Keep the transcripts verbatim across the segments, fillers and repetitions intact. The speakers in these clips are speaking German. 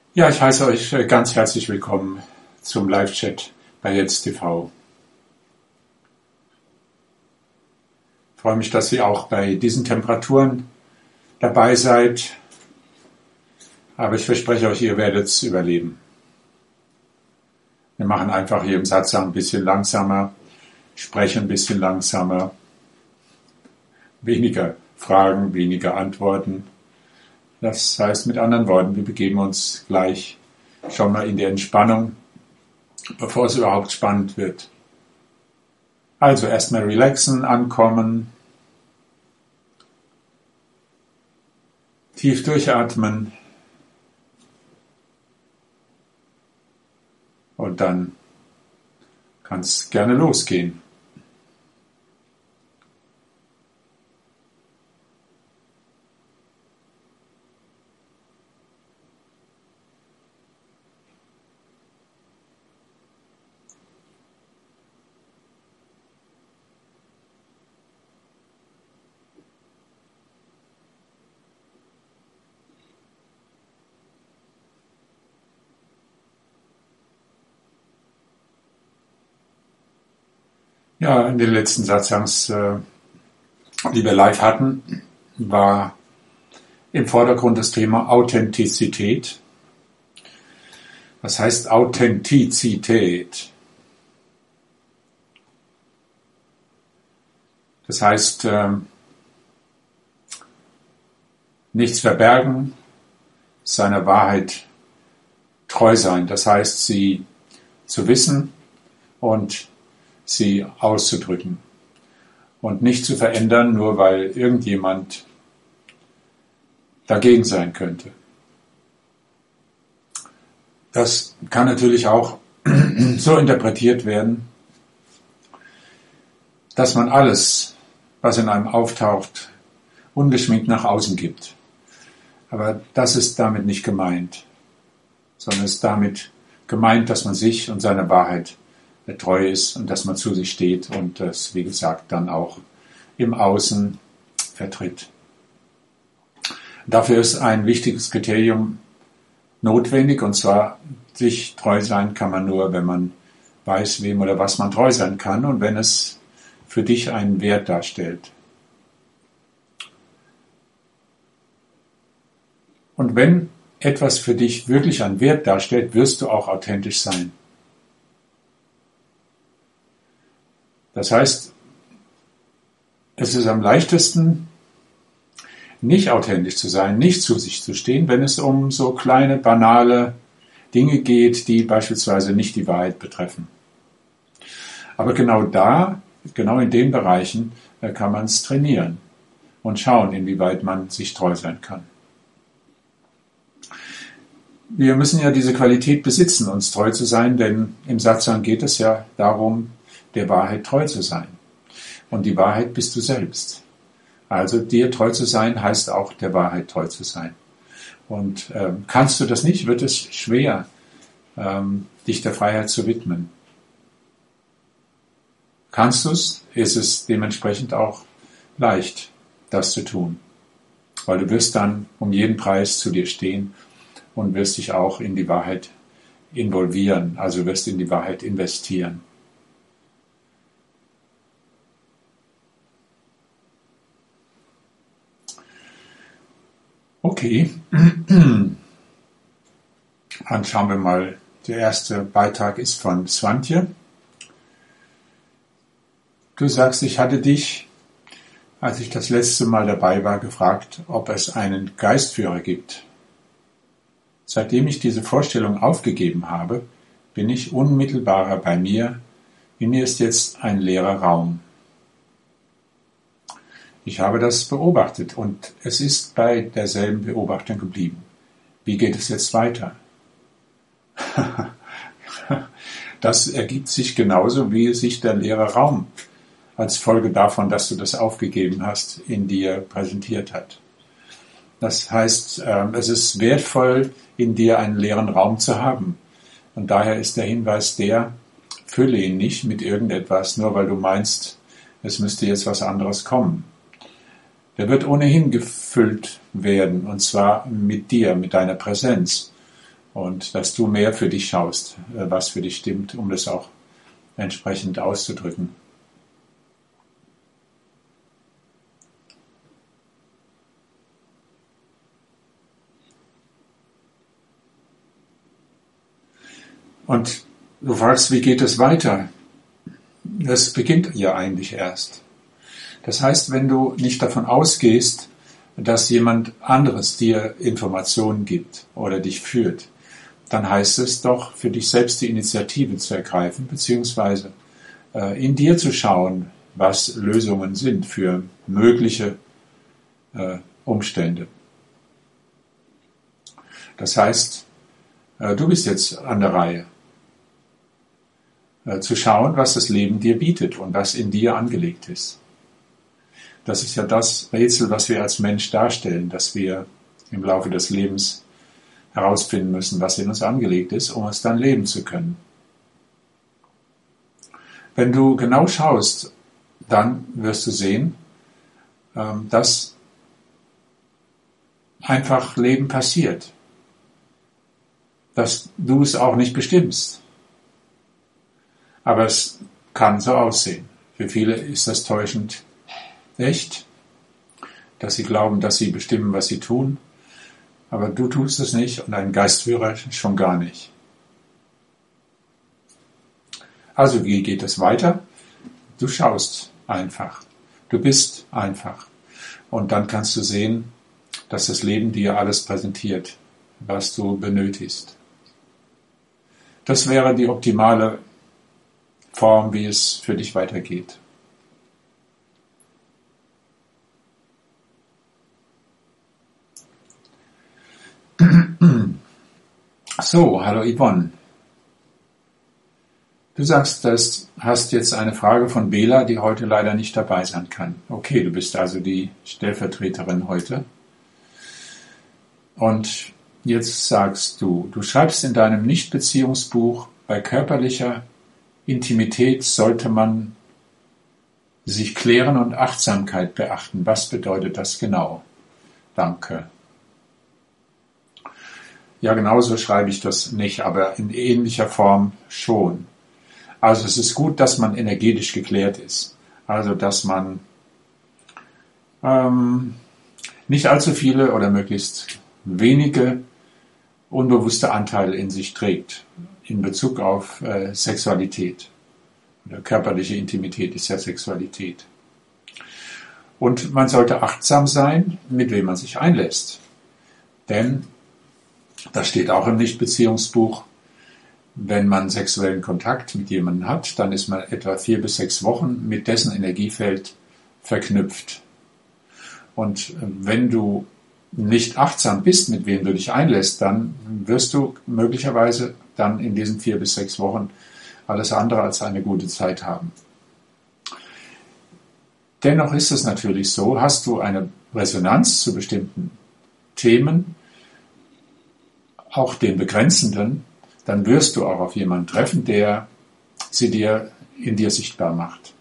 Ja, ich heiße euch äh, ganz herzlich willkommen zum Live-Chat bei Jetzt T V. Ich freue mich, dass ihr auch bei diesen Temperaturen dabei seid, aber ich verspreche euch, ihr werdet es überleben. Wir machen einfach hier im Satz ein bisschen langsamer, sprechen ein bisschen langsamer, weniger Fragen, weniger Antworten. Das heißt mit anderen Worten, wir begeben uns gleich schon mal in die Entspannung, bevor es überhaupt spannend wird. Also erstmal relaxen, ankommen, tief durchatmen und dann kann es gerne losgehen. Ja, in den letzten Satzangs, äh, die wir live hatten, war im Vordergrund das Thema Authentizität. Was heißt Authentizität? Das heißt, äh, nichts verbergen, seiner Wahrheit treu sein. Das heißt, sie zu wissen und sie auszudrücken und nicht zu verändern, nur weil irgendjemand dagegen sein könnte. Das kann natürlich auch so interpretiert werden, dass man alles, was in einem auftaucht, ungeschminkt nach außen gibt. Aber das ist damit nicht gemeint, sondern es ist damit gemeint, dass man sich und seiner Wahrheit treu ist und dass man zu sich steht und das, wie gesagt, dann auch im Außen vertritt. Dafür ist ein wichtiges Kriterium notwendig, und zwar, sich treu sein kann man nur, wenn man weiß, wem oder was man treu sein kann und wenn es für dich einen Wert darstellt. Und wenn etwas für dich wirklich einen Wert darstellt, wirst du auch authentisch sein. Das heißt, es ist am leichtesten, nicht authentisch zu sein, nicht zu sich zu stehen, wenn es um so kleine, banale Dinge geht, die beispielsweise nicht die Wahrheit betreffen. Aber genau da, genau in den Bereichen, kann man es trainieren und schauen, inwieweit man sich treu sein kann. Wir müssen ja diese Qualität besitzen, uns treu zu sein, denn im Satsang geht es ja darum, der Wahrheit treu zu sein. Und die Wahrheit bist du selbst. Also dir treu zu sein, heißt auch der Wahrheit treu zu sein. Und ähm, kannst du das nicht, wird es schwer, ähm, dich der Freiheit zu widmen. Kannst du es, ist es dementsprechend auch leicht, das zu tun. Weil du wirst dann um jeden Preis zu dir stehen und wirst dich auch in die Wahrheit involvieren, also wirst in die Wahrheit investieren. Okay, dann schauen wir mal. Der erste Beitrag ist von Swantje. Du sagst, ich hatte dich, als ich das letzte Mal dabei war, gefragt, ob es einen Geistführer gibt. Seitdem ich diese Vorstellung aufgegeben habe, bin ich unmittelbarer bei mir. In mir ist jetzt ein leerer Raum. Ich habe das beobachtet und es ist bei derselben Beobachtung geblieben. Wie geht es jetzt weiter? Das ergibt sich genauso, wie sich der leere Raum als Folge davon, dass du das aufgegeben hast, in dir präsentiert hat. Das heißt, es ist wertvoll, in dir einen leeren Raum zu haben. Und daher ist der Hinweis der, fülle ihn nicht mit irgendetwas, nur weil du meinst, es müsste jetzt was anderes kommen. Der wird ohnehin gefüllt werden, und zwar mit dir, mit deiner Präsenz. Und dass du mehr für dich schaust, was für dich stimmt, um das auch entsprechend auszudrücken. Und du fragst, wie geht es weiter? Das beginnt ja eigentlich erst. Das heißt, wenn du nicht davon ausgehst, dass jemand anderes dir Informationen gibt oder dich führt, dann heißt es doch, für dich selbst die Initiative zu ergreifen, beziehungsweise äh, in dir zu schauen, was Lösungen sind für mögliche äh, Umstände. Das heißt, äh, du bist jetzt an der Reihe, äh, zu schauen, was das Leben dir bietet und was in dir angelegt ist. Das ist ja das Rätsel, was wir als Mensch darstellen, dass wir im Laufe des Lebens herausfinden müssen, was in uns angelegt ist, um es dann leben zu können. Wenn du genau schaust, dann wirst du sehen, dass einfach Leben passiert, dass du es auch nicht bestimmst. Aber es kann so aussehen. Für viele ist das täuschend echt, dass sie glauben, dass sie bestimmen, was sie tun. Aber du tust es nicht und ein Geistführer schon gar nicht. Also wie geht es weiter? Du schaust einfach. Du bist einfach. Und dann kannst du sehen, dass das Leben dir alles präsentiert, was du benötigst. Das wäre die optimale Form, wie es für dich weitergeht. So, hallo Yvonne. Du sagst, du hast jetzt eine Frage von Bela, die heute leider nicht dabei sein kann. Okay, du bist also die Stellvertreterin heute. Und jetzt sagst du, du schreibst in deinem Nichtbeziehungsbuch, bei körperlicher Intimität sollte man sich klären und Achtsamkeit beachten. Was bedeutet das genau? Danke. Ja, genauso schreibe ich das nicht, aber in ähnlicher Form schon. Also es ist gut, dass man energetisch geklärt ist. Also dass man ähm, nicht allzu viele oder möglichst wenige unbewusste Anteile in sich trägt in Bezug auf äh, Sexualität. Oder körperliche Intimität ist ja Sexualität. Und man sollte achtsam sein, mit wem man sich einlässt. Denn das steht auch im Nichtbeziehungsbuch. Wenn man sexuellen Kontakt mit jemandem hat, dann ist man etwa vier bis sechs Wochen mit dessen Energiefeld verknüpft. Und wenn du nicht achtsam bist, mit wem du dich einlässt, dann wirst du möglicherweise dann in diesen vier bis sechs Wochen alles andere als eine gute Zeit haben. Dennoch ist es natürlich so, hast du eine Resonanz zu bestimmten Themen, auch den begrenzenden, dann wirst du auch auf jemanden treffen, der sie dir in dir sichtbar macht.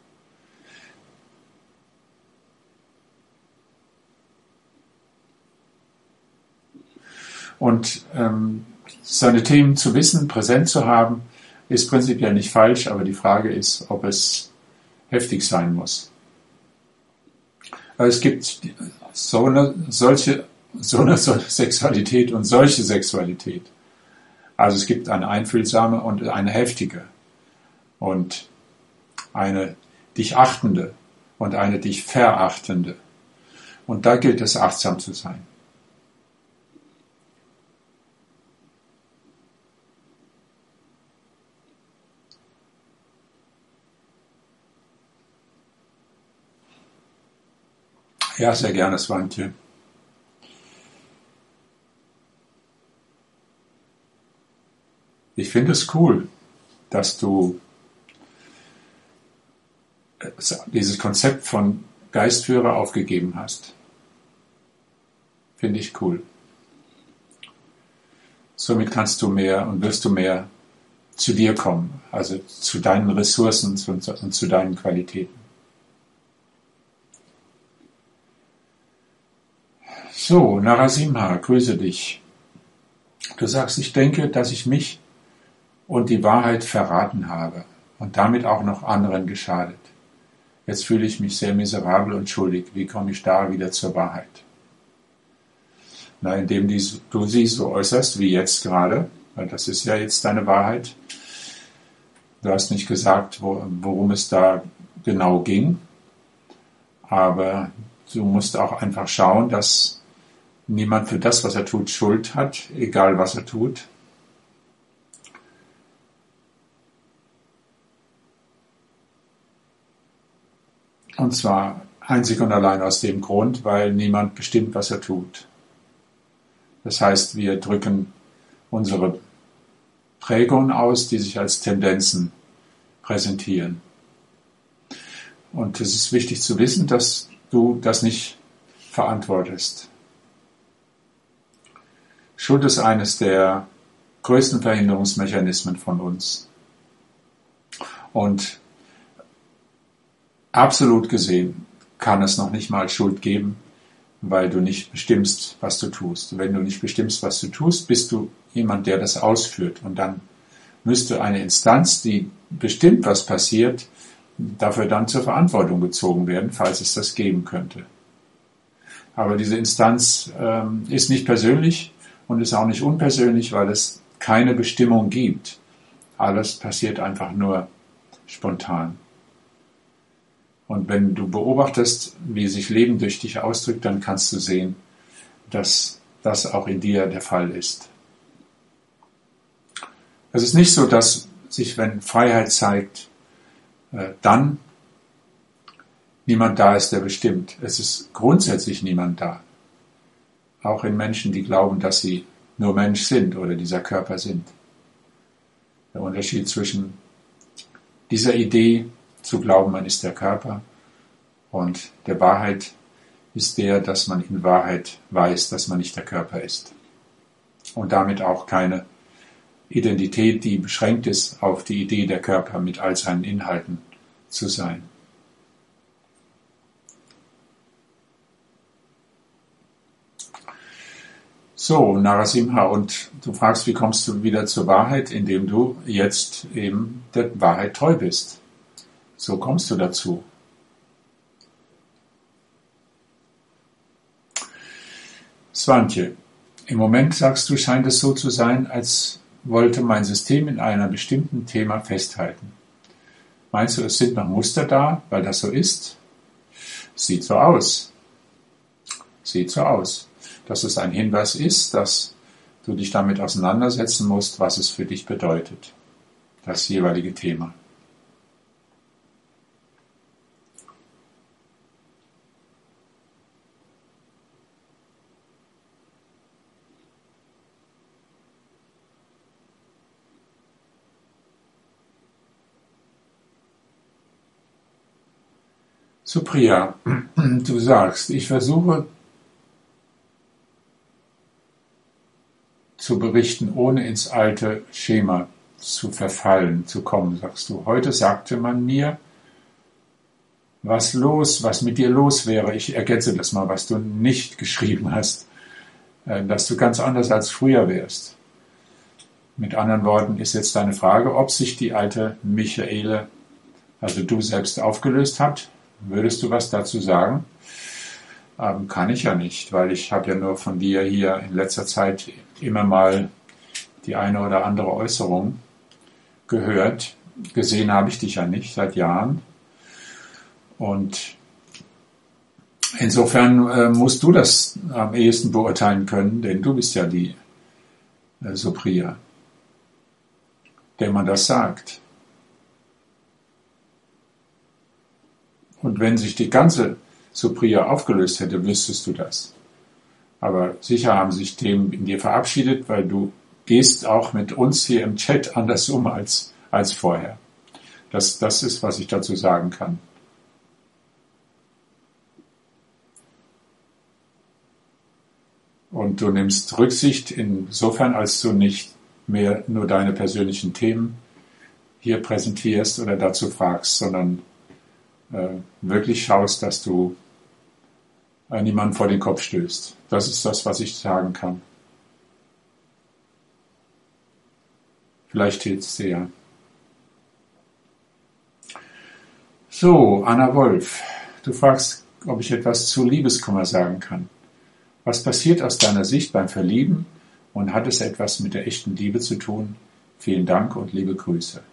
Und ähm, seine Themen zu wissen, präsent zu haben, ist prinzipiell nicht falsch, aber die Frage ist, ob es heftig sein muss. Also es gibt so eine solche so eine Sexualität und solche Sexualität. Also es gibt eine einfühlsame und eine heftige und eine dich achtende und eine dich verachtende. Und da gilt es, achtsam zu sein. Ja, sehr gerne, Swantje. Ich finde es cool, dass du dieses Konzept von Geistführer aufgegeben hast. Finde ich cool. Somit kannst du mehr und wirst du mehr zu dir kommen, also zu deinen Ressourcen und zu deinen Qualitäten. So, Narasimha, grüße dich. Du sagst, ich denke, dass ich mich und die Wahrheit verraten habe und damit auch noch anderen geschadet. Jetzt fühle ich mich sehr miserabel und schuldig. Wie komme ich da wieder zur Wahrheit? Na, indem du sie so äußerst wie jetzt gerade, weil das ist ja jetzt deine Wahrheit. Du hast nicht gesagt, worum es da genau ging, aber du musst auch einfach schauen, dass niemand für das, was er tut, Schuld hat, egal was er tut. Und zwar einzig und allein aus dem Grund, weil niemand bestimmt, was er tut. Das heißt, wir drücken unsere Prägungen aus, die sich als Tendenzen präsentieren. Und es ist wichtig zu wissen, dass du das nicht verantwortest. Schuld ist eines der größten Verhinderungsmechanismen von uns. Und absolut gesehen kann es noch nicht mal Schuld geben, weil du nicht bestimmst, was du tust. Wenn du nicht bestimmst, was du tust, bist du jemand, der das ausführt. Und dann müsste eine Instanz, die bestimmt, was passiert, dafür dann zur Verantwortung gezogen werden, falls es das geben könnte. Aber diese Instanz ähm, ist nicht persönlich und ist auch nicht unpersönlich, weil es keine Bestimmung gibt. Alles passiert einfach nur spontan. Und wenn du beobachtest, wie sich Leben durch dich ausdrückt, dann kannst du sehen, dass das auch in dir der Fall ist. Es ist nicht so, dass sich, wenn Freiheit zeigt, dann niemand da ist, der bestimmt. Es ist grundsätzlich niemand da. Auch in Menschen, die glauben, dass sie nur Mensch sind oder dieser Körper sind. Der Unterschied zwischen dieser Idee, zu glauben, man ist der Körper, und der Wahrheit ist der, dass man in Wahrheit weiß, dass man nicht der Körper ist. Und damit auch keine Identität, die beschränkt ist auf die Idee, der Körper mit all seinen Inhalten zu sein. So, Narasimha, und du fragst, wie kommst du wieder zur Wahrheit, indem du jetzt eben der Wahrheit treu bist. So kommst du dazu. Swantje, im Moment, sagst du, scheint es so zu sein, als wollte mein System in einem bestimmten Thema festhalten. Meinst du, es sind noch Muster da, weil das so ist? Sieht so aus. Sieht so aus. Dass es ein Hinweis ist, dass du dich damit auseinandersetzen musst, was es für dich bedeutet. Das jeweilige Thema. Supriya, du sagst, ich versuche zu berichten, ohne ins alte Schema zu verfallen, zu kommen, sagst du. Heute sagte man mir, was los, was mit dir los wäre. Ich ergänze das mal, was du nicht geschrieben hast, dass du ganz anders als früher wärst. Mit anderen Worten ist jetzt deine Frage, ob sich die alte Michaele, also du selbst, aufgelöst hat. Würdest du was dazu sagen? Ähm, kann ich ja nicht, weil ich habe ja nur von dir hier in letzter Zeit immer mal die eine oder andere Äußerung gehört. Gesehen habe ich dich ja nicht seit Jahren. Und insofern äh, musst du das am ehesten beurteilen können, denn du bist ja die äh, Supriya, der man das sagt. Und wenn sich die ganze Supriya aufgelöst hätte, wüsstest du das. Aber sicher haben sich Themen in dir verabschiedet, weil du gehst auch mit uns hier im Chat anders um als, als vorher. Das, das ist, was ich dazu sagen kann. Und du nimmst Rücksicht insofern, als du nicht mehr nur deine persönlichen Themen hier präsentierst oder dazu fragst, sondern wirklich schaust, dass du niemanden vor den Kopf stößt. Das ist das, was ich sagen kann. Vielleicht hilft es dir ja. So, Anna Wolf, du fragst, ob ich etwas zu Liebeskummer sagen kann. Was passiert aus deiner Sicht beim Verlieben und hat es etwas mit der echten Liebe zu tun? Vielen Dank und liebe Grüße.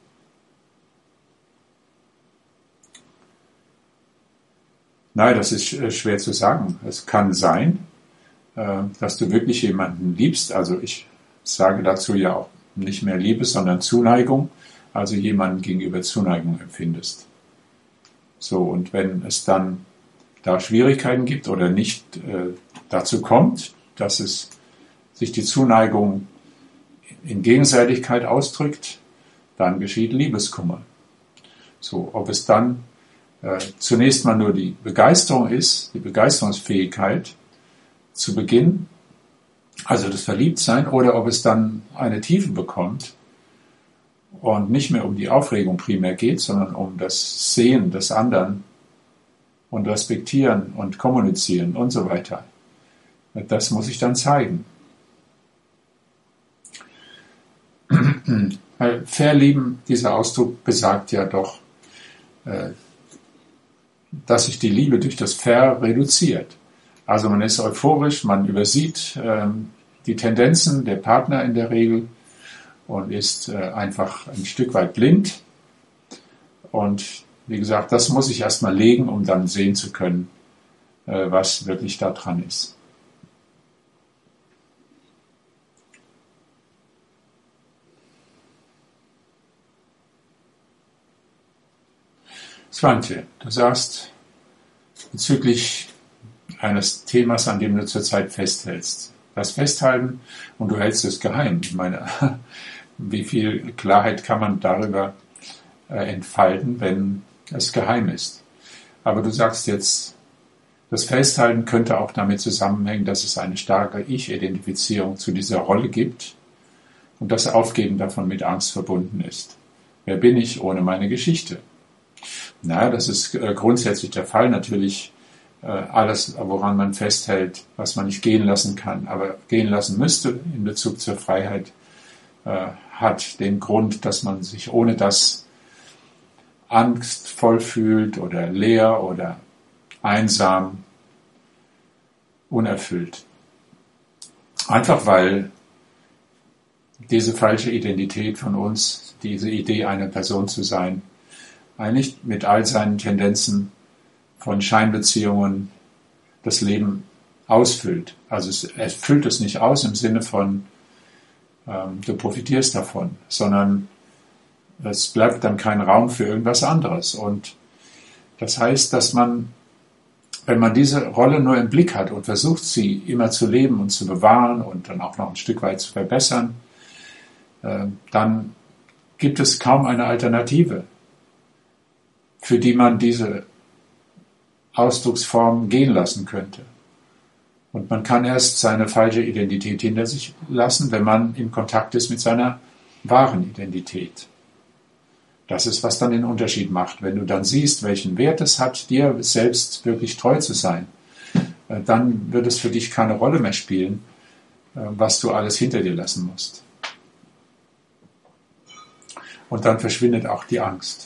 Nein, das ist schwer zu sagen. Es kann sein, dass du wirklich jemanden liebst. Also ich sage dazu ja auch nicht mehr Liebe, sondern Zuneigung. Also jemanden gegenüber Zuneigung empfindest. So, und wenn es dann da Schwierigkeiten gibt oder nicht äh, dazu kommt, dass es sich die Zuneigung in Gegenseitigkeit ausdrückt, dann geschieht Liebeskummer. So, ob es dann äh, zunächst mal nur die Begeisterung ist, die Begeisterungsfähigkeit zu Beginn, also das Verliebtsein, oder ob es dann eine Tiefe bekommt und nicht mehr um die Aufregung primär geht, sondern um das Sehen des anderen und Respektieren und Kommunizieren und so weiter. Das muss ich dann zeigen. Verlieben, dieser Ausdruck besagt ja doch, dass sich die Liebe durch das Ver reduziert. Also man ist euphorisch, man übersieht die Tendenzen der Partner in der Regel und ist einfach ein Stück weit blind. Und wie gesagt, das muss ich erstmal legen, um dann sehen zu können, was wirklich da dran ist. Svante, du sagst bezüglich eines Themas, an dem du zurzeit festhältst. Das Festhalten und du hältst es geheim. Ich meine, wie viel Klarheit kann man darüber äh, entfalten, wenn es geheim ist? Aber du sagst jetzt, das Festhalten könnte auch damit zusammenhängen, dass es eine starke Ich-Identifizierung zu dieser Rolle gibt und das Aufgeben davon mit Angst verbunden ist. Wer bin ich ohne meine Geschichte? Na, das ist äh, grundsätzlich der Fall. Natürlich äh, alles, woran man festhält, was man nicht gehen lassen kann, aber gehen lassen müsste in Bezug zur Freiheit, äh, hat den Grund, dass man sich ohne das angstvoll fühlt oder leer oder einsam, unerfüllt. Einfach weil diese falsche Identität von uns, diese Idee, eine Person zu sein, eigentlich mit all seinen Tendenzen von Scheinbeziehungen das Leben ausfüllt. Also es, es füllt es nicht aus im Sinne von, ähm, du profitierst davon, sondern es bleibt dann kein Raum für irgendwas anderes. Und das heißt, dass man, wenn man diese Rolle nur im Blick hat und versucht, sie immer zu leben und zu bewahren und dann auch noch ein Stück weit zu verbessern, äh, dann gibt es kaum eine Alternative, für die man diese Ausdrucksform gehen lassen könnte. Und man kann erst seine falsche Identität hinter sich lassen, wenn man in Kontakt ist mit seiner wahren Identität. Das ist, was dann den Unterschied macht. Wenn du dann siehst, welchen Wert es hat, dir selbst wirklich treu zu sein, dann wird es für dich keine Rolle mehr spielen, was du alles hinter dir lassen musst. Und dann verschwindet auch die Angst.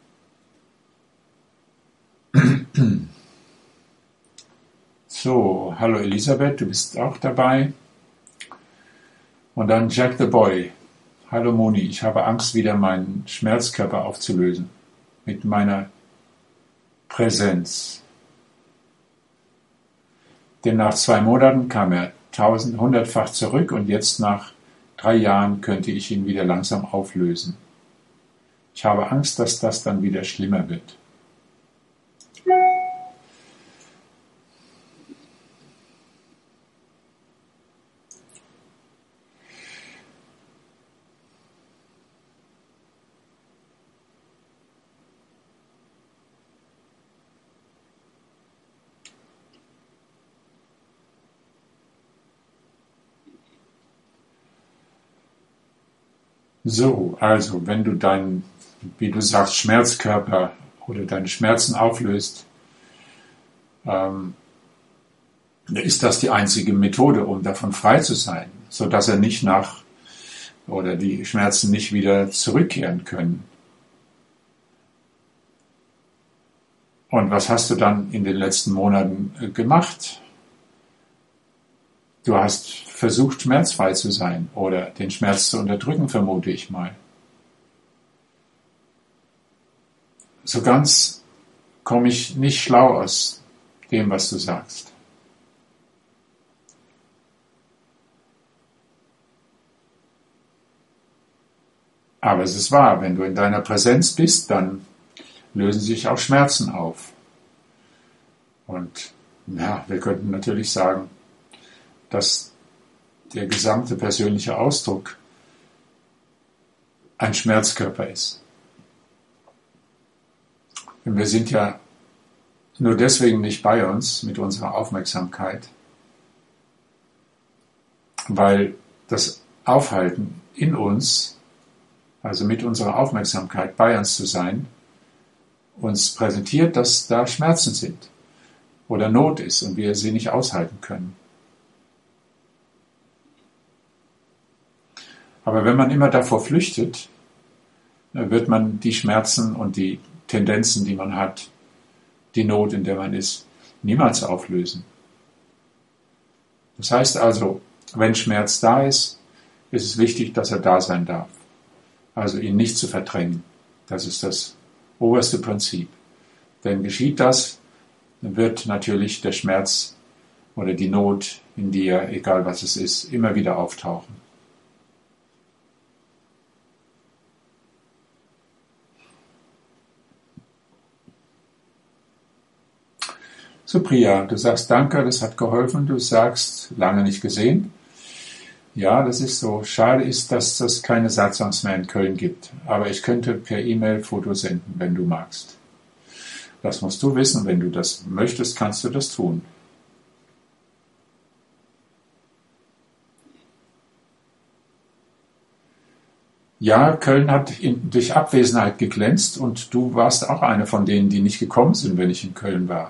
So, hallo Elisabeth, du bist auch dabei. Und dann Jack the Boy. Hallo Moni, ich habe Angst, wieder meinen Schmerzkörper aufzulösen. Mit meiner Präsenz. Denn nach zwei Monaten kam er tausend, hundertfach zurück und jetzt nach drei Jahren könnte ich ihn wieder langsam auflösen. Ich habe Angst, dass das dann wieder schlimmer wird. So, also wenn du deinen, wie du sagst, Schmerzkörper oder deine Schmerzen auflöst, ähm, ist das die einzige Methode, um davon frei zu sein, so dass er nicht nach oder die Schmerzen nicht wieder zurückkehren können. Und was hast du dann in den letzten Monaten gemacht? Du hast versucht, schmerzfrei zu sein oder den Schmerz zu unterdrücken, vermute ich mal. So ganz komme ich nicht schlau aus dem, was du sagst. Aber es ist wahr, wenn du in deiner Präsenz bist, dann lösen sich auch Schmerzen auf. Und ja, wir könnten natürlich sagen, dass der gesamte persönliche Ausdruck ein Schmerzkörper ist. Und wir sind ja nur deswegen nicht bei uns mit unserer Aufmerksamkeit, weil das Aufhalten in uns, also mit unserer Aufmerksamkeit bei uns zu sein, uns präsentiert, dass da Schmerzen sind oder Not ist und wir sie nicht aushalten können. Aber wenn man immer davor flüchtet, wird man die Schmerzen und die Tendenzen, die man hat, die Not, in der man ist, niemals auflösen. Das heißt also, wenn Schmerz da ist, ist es wichtig, dass er da sein darf. Also ihn nicht zu verdrängen. Das ist das oberste Prinzip. Denn geschieht das, dann wird natürlich der Schmerz oder die Not in dir, egal was es ist, immer wieder auftauchen. So, Priya, du sagst Danke, das hat geholfen. Du sagst, lange nicht gesehen. Ja, das ist so. Schade ist, dass es keine Satsangs mehr in Köln gibt. Aber ich könnte per E-Mail Fotos senden, wenn du magst. Das musst du wissen. Wenn du das möchtest, kannst du das tun. Ja, Köln hat in, durch Abwesenheit geglänzt und du warst auch eine von denen, die nicht gekommen sind, wenn ich in Köln war.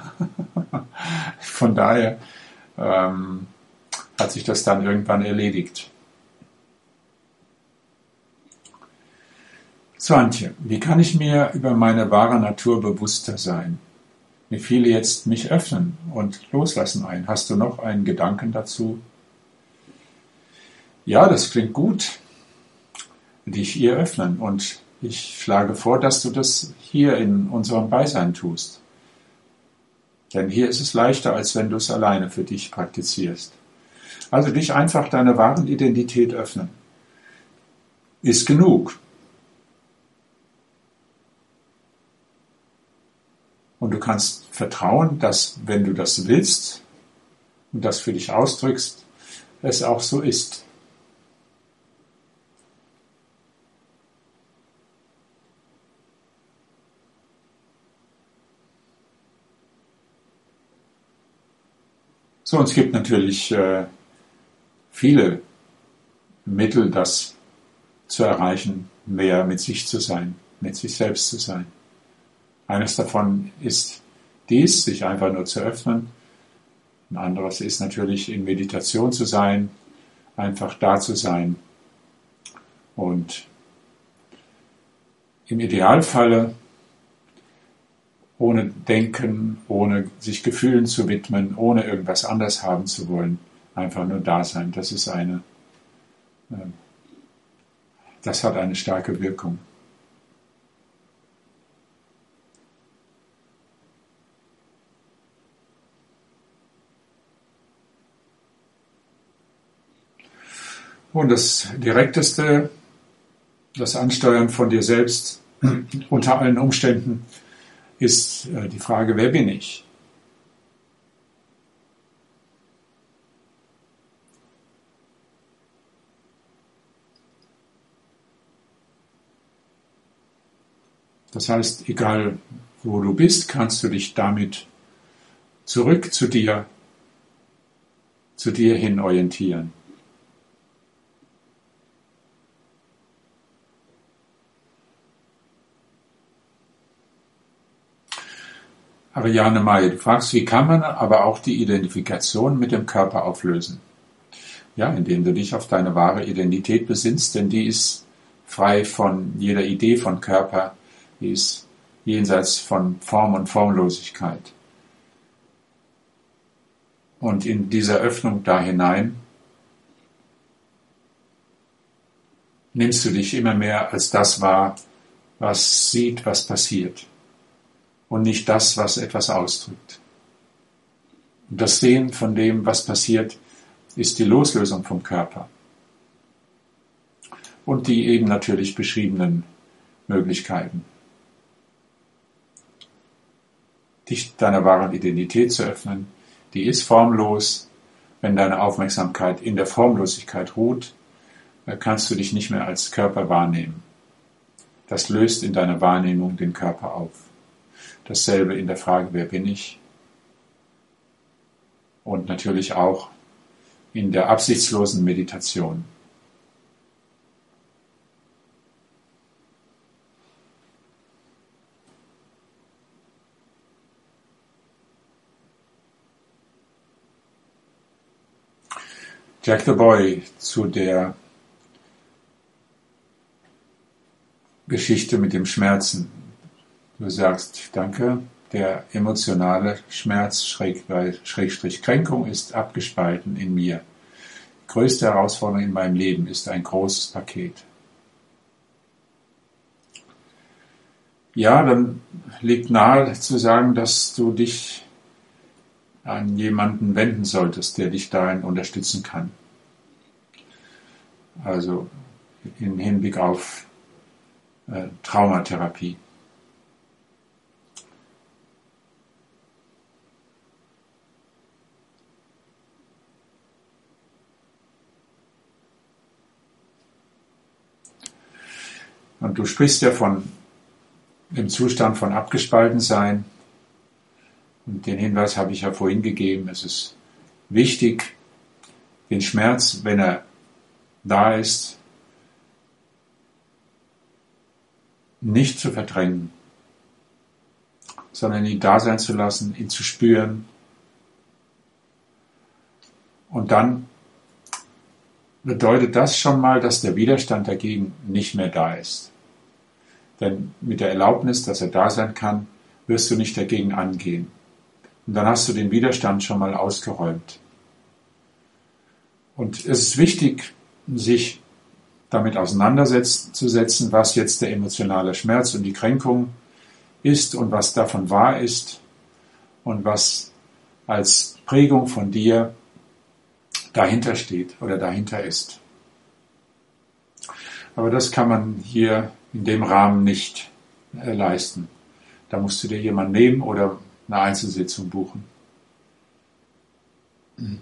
Von daher ähm, hat sich das dann irgendwann erledigt. So, Antje, wie kann ich mir über meine wahre Natur bewusster sein? Mir fiele jetzt mich öffnen und loslassen ein. Hast du noch einen Gedanken dazu? Ja, das klingt gut. Dich ihr öffnen und ich schlage vor, dass du das hier in unserem Beisein tust. Denn hier ist es leichter, als wenn du es alleine für dich praktizierst. Also dich einfach deiner wahren Identität öffnen. Ist genug. Und du kannst vertrauen, dass wenn du das willst und das für dich ausdrückst, es auch so ist. So, und es gibt natürlich äh, viele Mittel, das zu erreichen, mehr mit sich zu sein, mit sich selbst zu sein. Eines davon ist dies, sich einfach nur zu öffnen. Ein anderes ist natürlich in Meditation zu sein, einfach da zu sein. Und im Idealfalle ohne Denken, ohne sich Gefühlen zu widmen, ohne irgendwas anders haben zu wollen, einfach nur da sein. Das ist eine, äh, das hat eine starke Wirkung. Und das Direkteste, das Ansteuern von dir selbst unter allen Umständen, ist die Frage, wer bin ich? Das heißt, egal wo du bist, kannst du dich damit zurück zu dir, zu dir hin orientieren. Aber Jane Mai, du fragst, wie kann man aber auch die Identifikation mit dem Körper auflösen? Ja, indem du dich auf deine wahre Identität besinnst, denn die ist frei von jeder Idee von Körper, die ist jenseits von Form und Formlosigkeit. Und in dieser Öffnung da hinein nimmst du dich immer mehr als das wahr, was sieht, was passiert, und nicht das, was etwas ausdrückt. Und das Sehen von dem, was passiert, ist die Loslösung vom Körper und die eben natürlich beschriebenen Möglichkeiten. Dich deiner wahren Identität zu öffnen, die ist formlos. Wenn deine Aufmerksamkeit in der Formlosigkeit ruht, kannst du dich nicht mehr als Körper wahrnehmen. Das löst in deiner Wahrnehmung den Körper auf. Dasselbe in der Frage, wer bin ich? Und natürlich auch in der absichtslosen Meditation. Jack the Boy zu der Geschichte mit dem Schmerzen. Du sagst, danke, der emotionale Schmerz, Schrägstrich Kränkung, ist abgespalten in mir. Die größte Herausforderung in meinem Leben ist ein großes Paket. Ja, dann liegt nahe zu sagen, dass du dich an jemanden wenden solltest, der dich darin unterstützen kann. Also im Hinblick auf äh, Traumatherapie. Und du sprichst ja von dem Zustand von Abgespaltensein. Und den Hinweis habe ich ja vorhin gegeben. Es ist wichtig, den Schmerz, wenn er da ist, nicht zu verdrängen, sondern ihn da sein zu lassen, ihn zu spüren. Und dann bedeutet das schon mal, dass der Widerstand dagegen nicht mehr da ist. Denn mit der Erlaubnis, dass er da sein kann, wirst du nicht dagegen angehen. Und dann hast du den Widerstand schon mal ausgeräumt. Und es ist wichtig, sich damit auseinanderzusetzen, was jetzt der emotionale Schmerz und die Kränkung ist und was davon wahr ist und was als Prägung von dir dahinter steht oder dahinter ist. Aber das kann man hier in dem Rahmen nicht äh, leisten. Da musst du dir jemanden nehmen oder eine Einzelsitzung buchen. Mhm.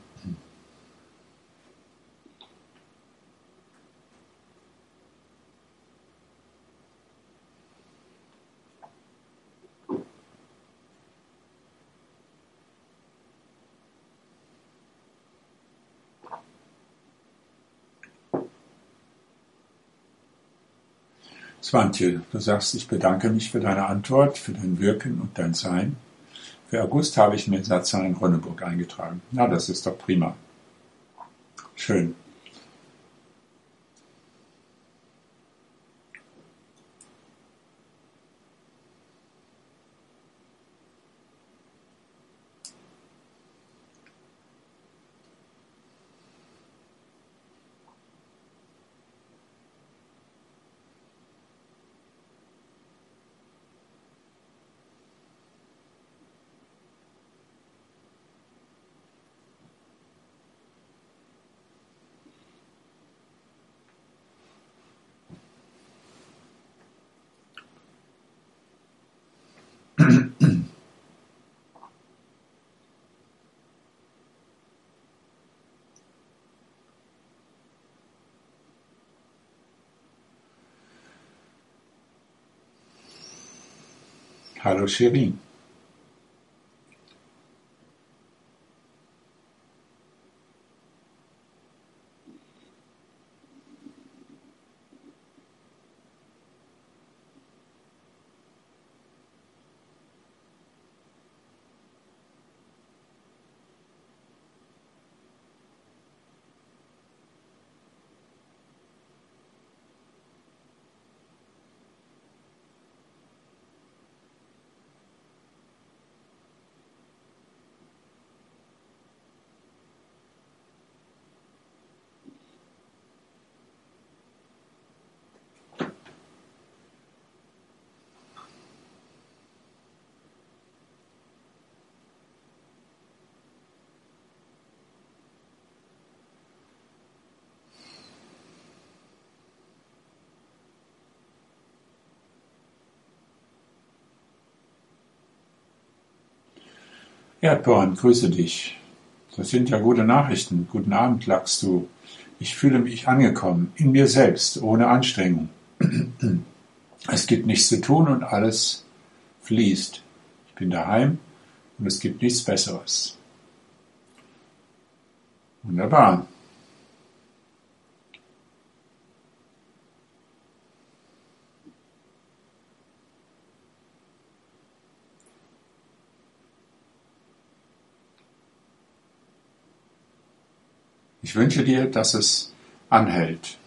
Swantje, du sagst, ich bedanke mich für deine Antwort, für dein Wirken und dein Sein. Für August habe ich mir Satzang in Rönneburg eingetragen. Na, das ist doch prima. Schön. Hallo Shirin. Erdborn, grüße dich. Das sind ja gute Nachrichten. Guten Abend, lachst du. Ich fühle mich angekommen, in mir selbst, ohne Anstrengung. Es gibt nichts zu tun und alles fließt. Ich bin daheim und es gibt nichts Besseres. Wunderbar. Ich wünsche dir, dass es anhält.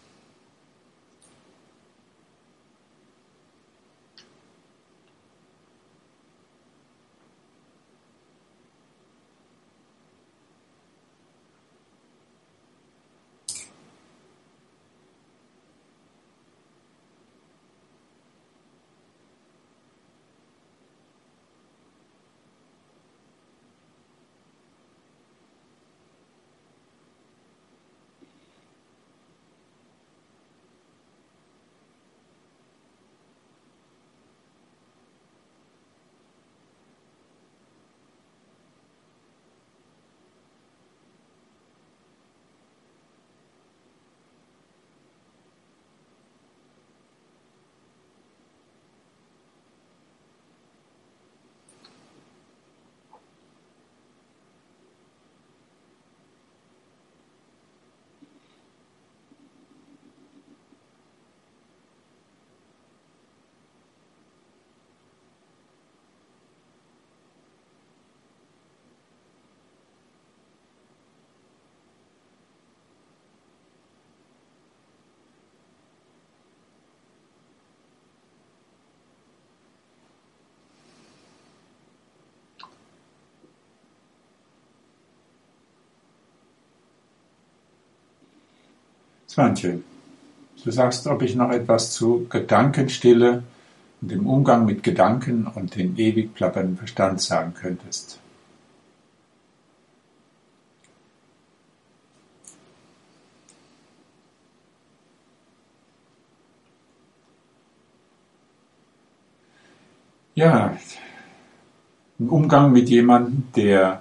Svante, du sagst, ob ich noch etwas zu Gedankenstille und dem Umgang mit Gedanken und dem ewig plappernden Verstand sagen könntest. Ja, ein Umgang mit jemandem, der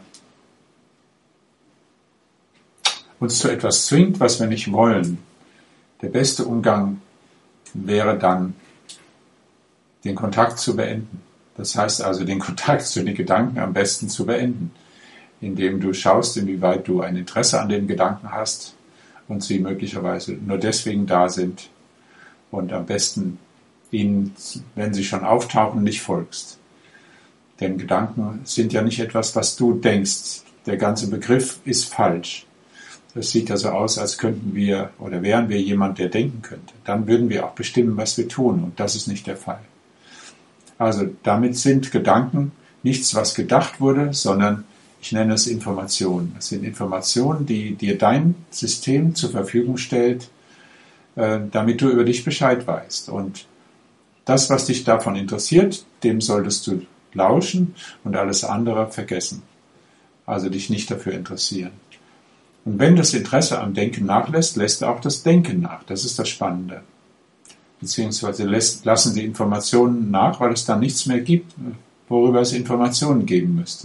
uns zu etwas zwingt, was wir nicht wollen. Der beste Umgang wäre dann, den Kontakt zu beenden. Das heißt also, den Kontakt zu den Gedanken am besten zu beenden, indem du schaust, inwieweit du ein Interesse an den Gedanken hast und sie möglicherweise nur deswegen da sind und am besten ihnen, wenn sie schon auftauchen, nicht folgst. Denn Gedanken sind ja nicht etwas, was du denkst. Der ganze Begriff ist falsch. Das sieht ja so aus, als könnten wir oder wären wir jemand, der denken könnte. Dann würden wir auch bestimmen, was wir tun. Und das ist nicht der Fall. Also damit sind Gedanken nichts, was gedacht wurde, sondern ich nenne es Informationen. Es sind Informationen, die dir dein System zur Verfügung stellt, damit du über dich Bescheid weißt. Und das, was dich davon interessiert, dem solltest du lauschen und alles andere vergessen. Also dich nicht dafür interessieren. Und wenn das Interesse am Denken nachlässt, lässt auch das Denken nach. Das ist das Spannende. Beziehungsweise lässt, lassen die Informationen nach, weil es dann nichts mehr gibt, worüber es Informationen geben müsste.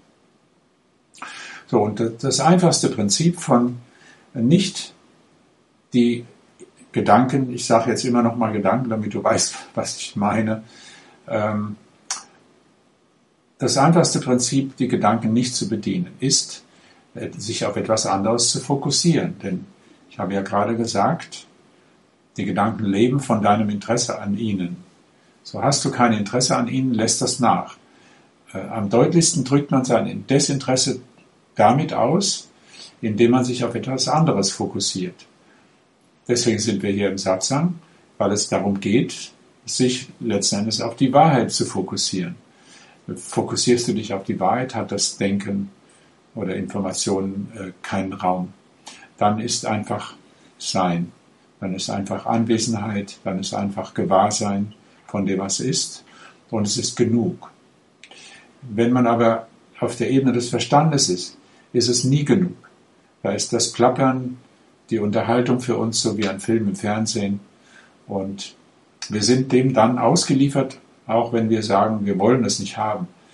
So, und das einfachste Prinzip von nicht die Gedanken, ich sage jetzt immer noch mal Gedanken, damit du weißt, was ich meine. Das einfachste Prinzip, die Gedanken nicht zu bedienen, ist, sich auf etwas anderes zu fokussieren. Denn ich habe ja gerade gesagt, die Gedanken leben von deinem Interesse an ihnen. So hast du kein Interesse an ihnen, lässt das nach. Am deutlichsten drückt man sein Desinteresse damit aus, indem man sich auf etwas anderes fokussiert. Deswegen sind wir hier im Satsang, weil es darum geht, sich letzten Endes auf die Wahrheit zu fokussieren. Fokussierst du dich auf die Wahrheit, hat das Denken oder Informationen äh, keinen Raum. Dann ist einfach Sein, dann ist einfach Anwesenheit, dann ist einfach Gewahrsein von dem, was ist, und es ist genug. Wenn man aber auf der Ebene des Verstandes ist, ist es nie genug. Da ist das Plappern, die Unterhaltung für uns so wie ein Film im Fernsehen, und wir sind dem dann ausgeliefert, auch wenn wir sagen, wir wollen es nicht haben.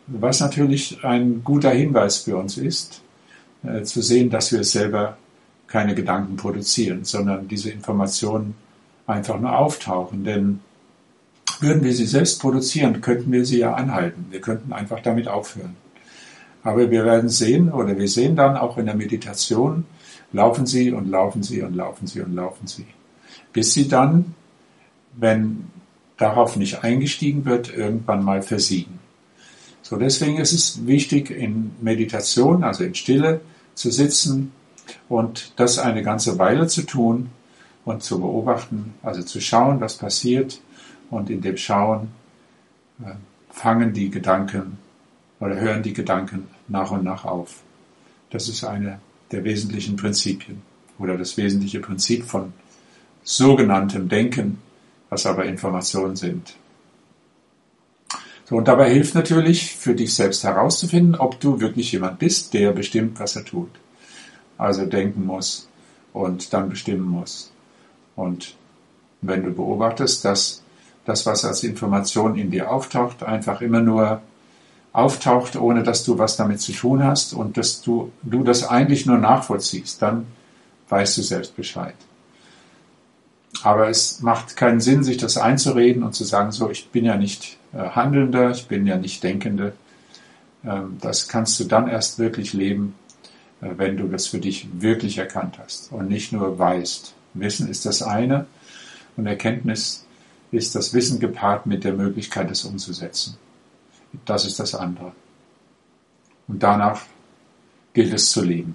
Was natürlich ein guter Hinweis für uns ist, äh, zu sehen, dass wir selber keine Gedanken produzieren, sondern diese Informationen einfach nur auftauchen. Denn würden wir sie selbst produzieren, könnten wir sie ja anhalten. Wir könnten einfach damit aufhören. Aber wir werden sehen, oder wir sehen dann auch in der Meditation, laufen sie und laufen sie und laufen sie und laufen sie. Bis sie dann, wenn darauf nicht eingestiegen wird, irgendwann mal versiegen. So, deswegen ist es wichtig, in Meditation, also in Stille, zu sitzen und das eine ganze Weile zu tun und zu beobachten, also zu schauen, was passiert, und in dem Schauen äh, fangen die Gedanken oder hören die Gedanken nach und nach auf. Das ist eine der wesentlichen Prinzipien oder das wesentliche Prinzip von sogenanntem Denken, was aber Informationen sind. So, und dabei hilft natürlich für dich selbst herauszufinden, ob du wirklich jemand bist, der bestimmt, was er tut. Also denken muss und dann bestimmen muss. Und wenn du beobachtest, dass das, was als Information in dir auftaucht, einfach immer nur auftaucht, ohne dass du was damit zu tun hast und dass du, du das eigentlich nur nachvollziehst, dann weißt du selbst Bescheid. Aber es macht keinen Sinn, sich das einzureden und zu sagen, so, ich bin ja nicht äh, Handelnder, ich bin ja nicht Denkende. Ähm, das kannst du dann erst wirklich leben, äh, wenn du das für dich wirklich erkannt hast und nicht nur weißt. Wissen ist das eine und Erkenntnis ist das Wissen gepaart mit der Möglichkeit, es umzusetzen. Das ist das andere. Und danach gilt es zu leben.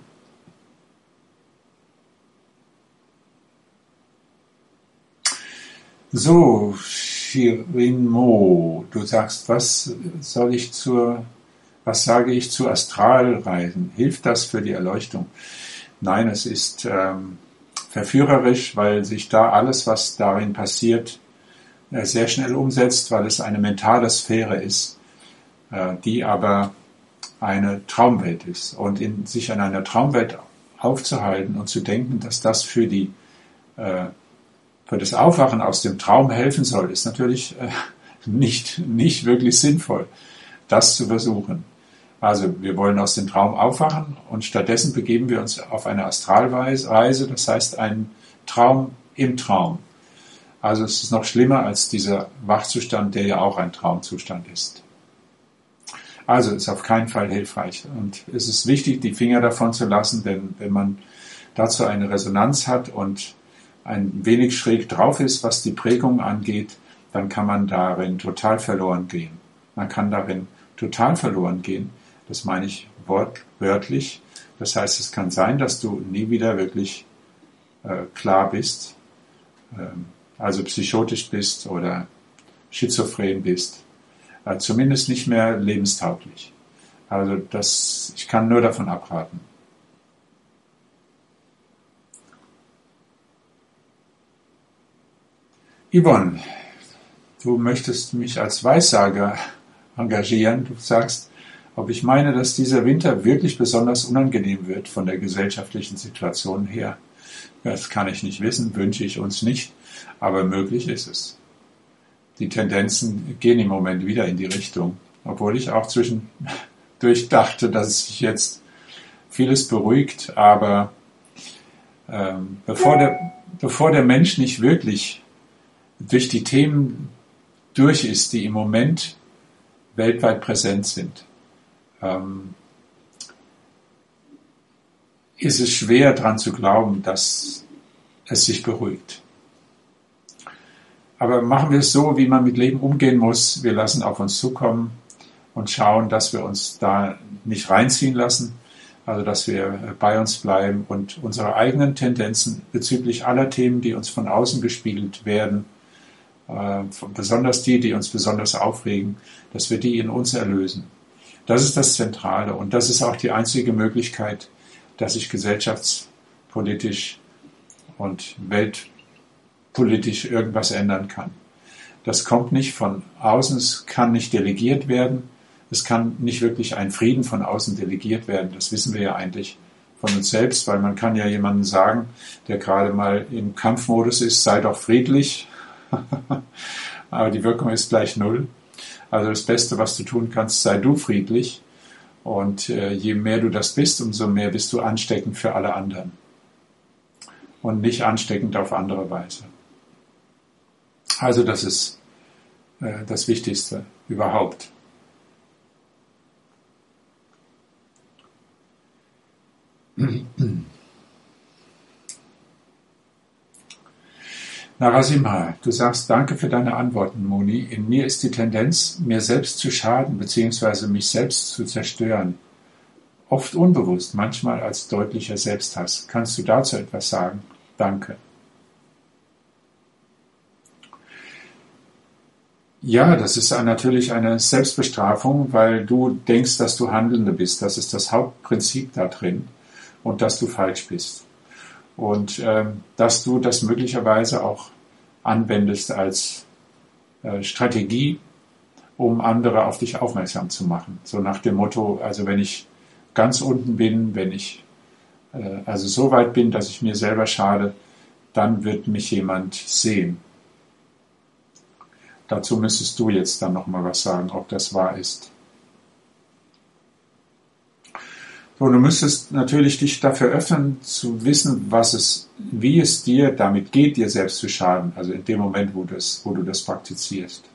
So, Shirin Mo, du sagst, was soll ich zur, was sage ich zu Astralreisen? Hilft das für die Erleuchtung? Nein, es ist ähm, verführerisch, weil sich da alles, was darin passiert, äh, sehr schnell umsetzt, weil es eine mentale Sphäre ist, äh, die aber eine Traumwelt ist. Und in sich an einer Traumwelt aufzuhalten und zu denken, dass das für die äh, für das Aufwachen aus dem Traum helfen soll, ist natürlich äh, nicht, nicht wirklich sinnvoll, das zu versuchen. Also wir wollen aus dem Traum aufwachen und stattdessen begeben wir uns auf eine Astralreise, das heißt einen Traum im Traum. Also es ist noch schlimmer als dieser Wachzustand, der ja auch ein Traumzustand ist. Also ist auf keinen Fall hilfreich. Und es ist wichtig, die Finger davon zu lassen, denn wenn man dazu eine Resonanz hat und ein wenig schräg drauf ist, was die Prägung angeht, dann kann man darin total verloren gehen. Man kann darin total verloren gehen. Das meine ich wortwörtlich. Das heißt, es kann sein, dass du nie wieder wirklich äh, klar bist, ähm, also psychotisch bist oder schizophren bist. Äh, zumindest nicht mehr lebenstauglich. Also das, ich kann nur davon abraten. Yvonne, du möchtest mich als Weissager engagieren. Du sagst, ob ich meine, dass dieser Winter wirklich besonders unangenehm wird von der gesellschaftlichen Situation her. Das kann ich nicht wissen, wünsche ich uns nicht, aber möglich ist es. Die Tendenzen gehen im Moment wieder in die Richtung, obwohl ich auch zwischendurch dachte, dass sich jetzt vieles beruhigt, aber ähm, bevor der, bevor der Mensch nicht wirklich durch die Themen durch ist, die im Moment weltweit präsent sind, ähm, ist es schwer daran zu glauben, dass es sich beruhigt. Aber machen wir es so, wie man mit Leben umgehen muss. Wir lassen auf uns zukommen und schauen, dass wir uns da nicht reinziehen lassen, also dass wir bei uns bleiben und unsere eigenen Tendenzen bezüglich aller Themen, die uns von außen gespiegelt werden, Äh, besonders die, die uns besonders aufregen, dass wir die in uns erlösen. Das ist das Zentrale und das ist auch die einzige Möglichkeit, dass sich gesellschaftspolitisch und weltpolitisch irgendwas ändern kann. Das kommt nicht von außen, es kann nicht delegiert werden, es kann nicht wirklich ein Frieden von außen delegiert werden, das wissen wir ja eigentlich von uns selbst, weil man kann ja jemandem sagen, der gerade mal im Kampfmodus ist, sei doch friedlich, aber die Wirkung ist gleich null. Also das Beste, was du tun kannst, sei du friedlich. Und äh, je mehr du das bist, umso mehr bist du ansteckend für alle anderen. Und nicht ansteckend auf andere Weise. Also das ist äh, das Wichtigste überhaupt. Narasimha, du sagst, danke für deine Antworten, Muni. In mir ist die Tendenz, mir selbst zu schaden bzw. mich selbst zu zerstören. Oft unbewusst, manchmal als deutlicher Selbsthass. Kannst du dazu etwas sagen? Danke. Ja, das ist natürlich eine Selbstbestrafung, weil du denkst, dass du Handelnde bist. Das ist das Hauptprinzip da drin und dass du falsch bist. Und äh, dass du das möglicherweise auch anwendest als äh, Strategie, um andere auf dich aufmerksam zu machen. So nach dem Motto, also wenn ich ganz unten bin, wenn ich äh, also so weit bin, dass ich mir selber schade, dann wird mich jemand sehen. Dazu müsstest du jetzt dann nochmal was sagen, ob das wahr ist. So, du müsstest natürlich dich dafür öffnen, zu wissen, was es, wie es dir damit geht, dir selbst zu schaden. Also in dem Moment, wo, das, wo du das praktizierst.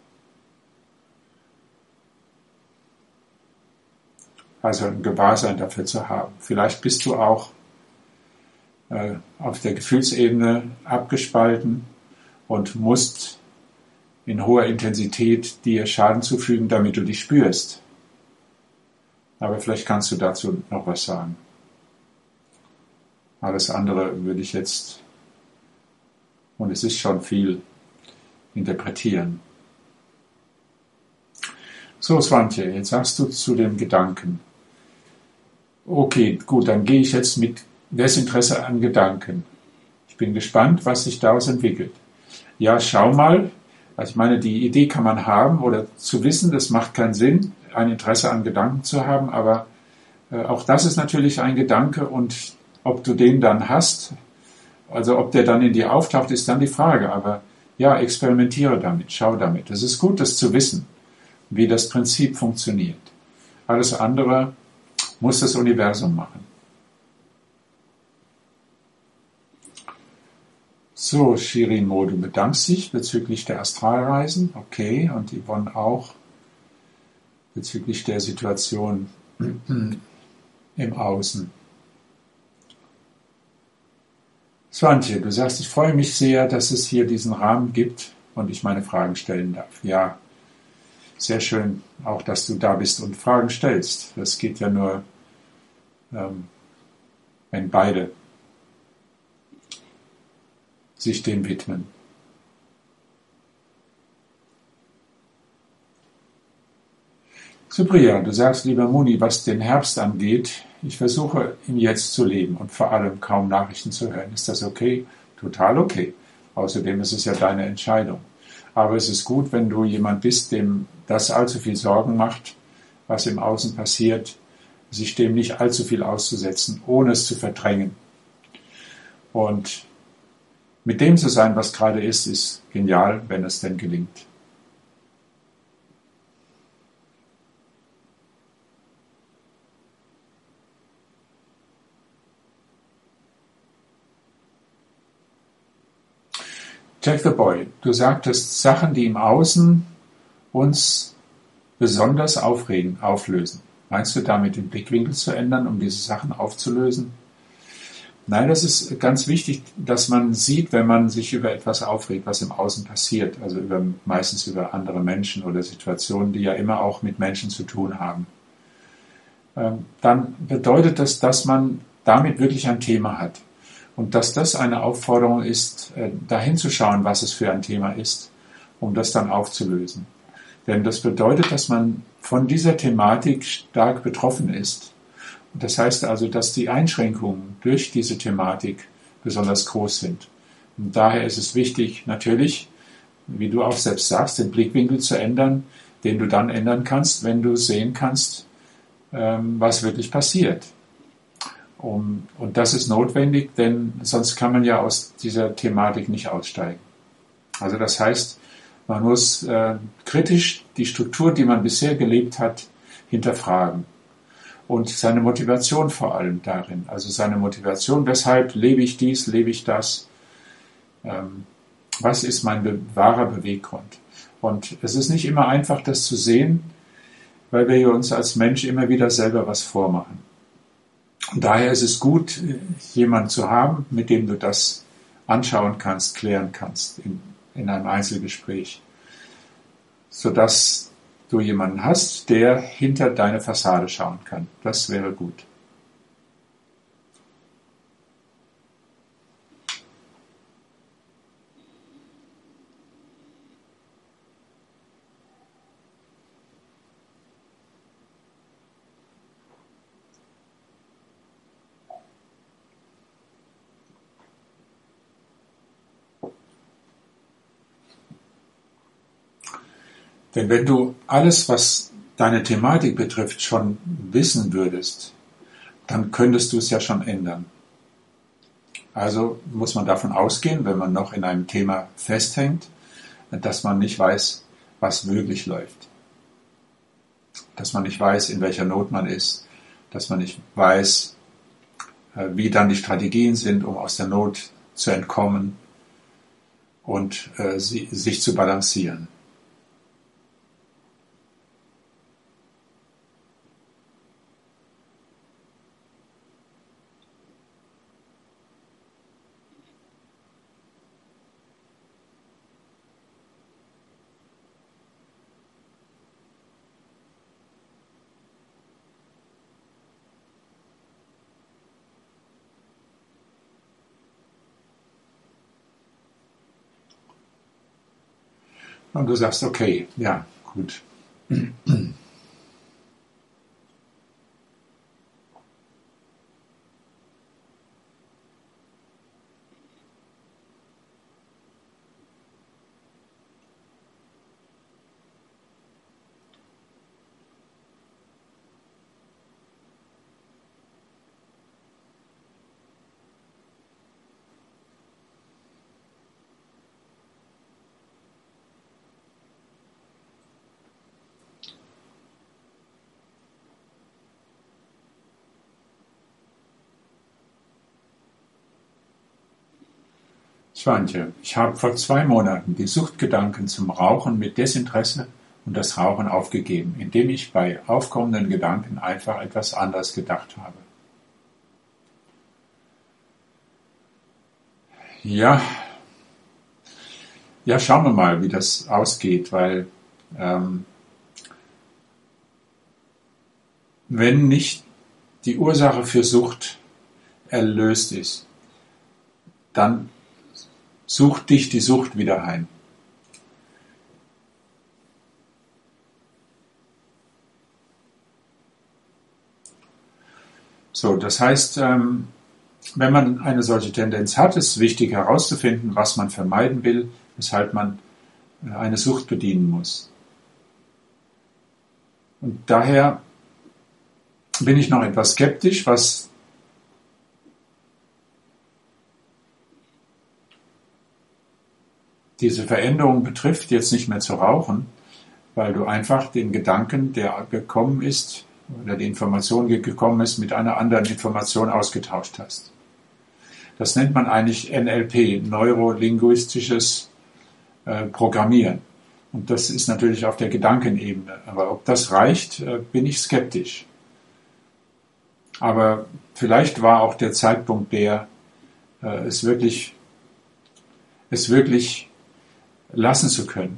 Also ein Gewahrsein dafür zu haben. Vielleicht bist du auch äh, auf der Gefühlsebene abgespalten und musst in hoher Intensität dir Schaden zufügen, damit du dich spürst. Aber vielleicht kannst du dazu noch was sagen. Alles andere würde ich jetzt, und es ist schon viel, interpretieren. So, Swantje, jetzt sagst du zu dem Gedanken. Okay, gut, dann gehe ich jetzt mit Desinteresse an Gedanken. Ich bin gespannt, was sich daraus entwickelt. Ja, schau mal. Also ich meine, die Idee kann man haben oder zu wissen, das macht keinen Sinn, ein Interesse an Gedanken zu haben, aber äh, auch das ist natürlich ein Gedanke und ob du den dann hast, also ob der dann in dir auftaucht, ist dann die Frage, aber ja, experimentiere damit, schau damit. Es ist gut, das zu wissen, wie das Prinzip funktioniert. Alles andere muss das Universum machen. So, Shirin Mo, du bedankst dich bezüglich der Astralreisen, okay, und Yvonne auch bezüglich der Situation im Außen. Swantje, du sagst, ich freue mich sehr, dass es hier diesen Rahmen gibt und ich meine Fragen stellen darf. Ja, sehr schön, auch dass du da bist und Fragen stellst. Das geht ja nur, ähm, wenn beide sich dem widmen. Supriya, du sagst, lieber Muni, was den Herbst angeht, ich versuche im Jetzt zu leben und vor allem kaum Nachrichten zu hören. Ist das okay? Total okay. Außerdem ist es ja deine Entscheidung. Aber es ist gut, wenn du jemand bist, dem das allzu viel Sorgen macht, was im Außen passiert, sich dem nicht allzu viel auszusetzen, ohne es zu verdrängen. Und mit dem zu sein, was gerade ist, ist genial, wenn es denn gelingt. Jack the Boy, du sagtest Sachen, die im Außen uns besonders aufregen, auflösen. Meinst du damit den Blickwinkel zu ändern, um diese Sachen aufzulösen? Nein, das ist ganz wichtig, dass man sieht, wenn man sich über etwas aufregt, was im Außen passiert, also über, meistens über andere Menschen oder Situationen, die ja immer auch mit Menschen zu tun haben. Ähm, dann bedeutet das, dass man damit wirklich ein Thema hat und dass das eine Aufforderung ist, äh, dahin zu schauen, was es für ein Thema ist, um das dann aufzulösen. Denn das bedeutet, dass man von dieser Thematik stark betroffen ist. Das heißt also, dass die Einschränkungen durch diese Thematik besonders groß sind. Und daher ist es wichtig, natürlich, wie du auch selbst sagst, den Blickwinkel zu ändern, den du dann ändern kannst, wenn du sehen kannst, was wirklich passiert. Und das ist notwendig, denn sonst kann man ja aus dieser Thematik nicht aussteigen. Also das heißt, Man muss äh, kritisch die Struktur, die man bisher gelebt hat, hinterfragen. Und seine Motivation vor allem darin. Also seine Motivation, weshalb lebe ich dies, lebe ich das? Ähm, was ist mein be- wahrer Beweggrund? Und es ist nicht immer einfach, das zu sehen, weil wir uns als Mensch immer wieder selber was vormachen. Und daher ist es gut, jemanden zu haben, mit dem du das anschauen kannst, klären kannst in, in einem Einzelgespräch, sodass du jemanden hast, der hinter deine Fassade schauen kann. Das wäre gut. Denn wenn du alles, was deine Thematik betrifft, schon wissen würdest, dann könntest du es ja schon ändern. Also muss man davon ausgehen, wenn man noch in einem Thema festhängt, dass man nicht weiß, was wirklich läuft. Dass man nicht weiß, in welcher Not man ist. Dass man nicht weiß, wie dann die Strategien sind, um aus der Not zu entkommen und äh, sie, sich zu balancieren. Und du sagst, okay, ja, gut. Swantje, ich habe vor zwei Monaten die Suchtgedanken zum Rauchen mit Desinteresse und das Rauchen aufgegeben, indem ich bei aufkommenden Gedanken einfach etwas anders gedacht habe. Ja, ja, schauen wir mal, wie das ausgeht, weil ähm, wenn nicht die Ursache für Sucht erlöst ist, dann sucht dich die Sucht wieder heim. So, das heißt, ähm, wenn man eine solche Tendenz hat, ist es wichtig herauszufinden, was man vermeiden will, weshalb man eine Sucht bedienen muss. Und daher bin ich noch etwas skeptisch, was diese Veränderung betrifft, jetzt nicht mehr zu rauchen, weil du einfach den Gedanken, der gekommen ist, oder die Information, die gekommen ist, mit einer anderen Information ausgetauscht hast. Das nennt man eigentlich N L P, neurolinguistisches äh, Programmieren. Und das ist natürlich auf der Gedankenebene. Aber ob das reicht, äh, bin ich skeptisch. Aber vielleicht war auch der Zeitpunkt der, äh, es wirklich, es wirklich lassen zu können.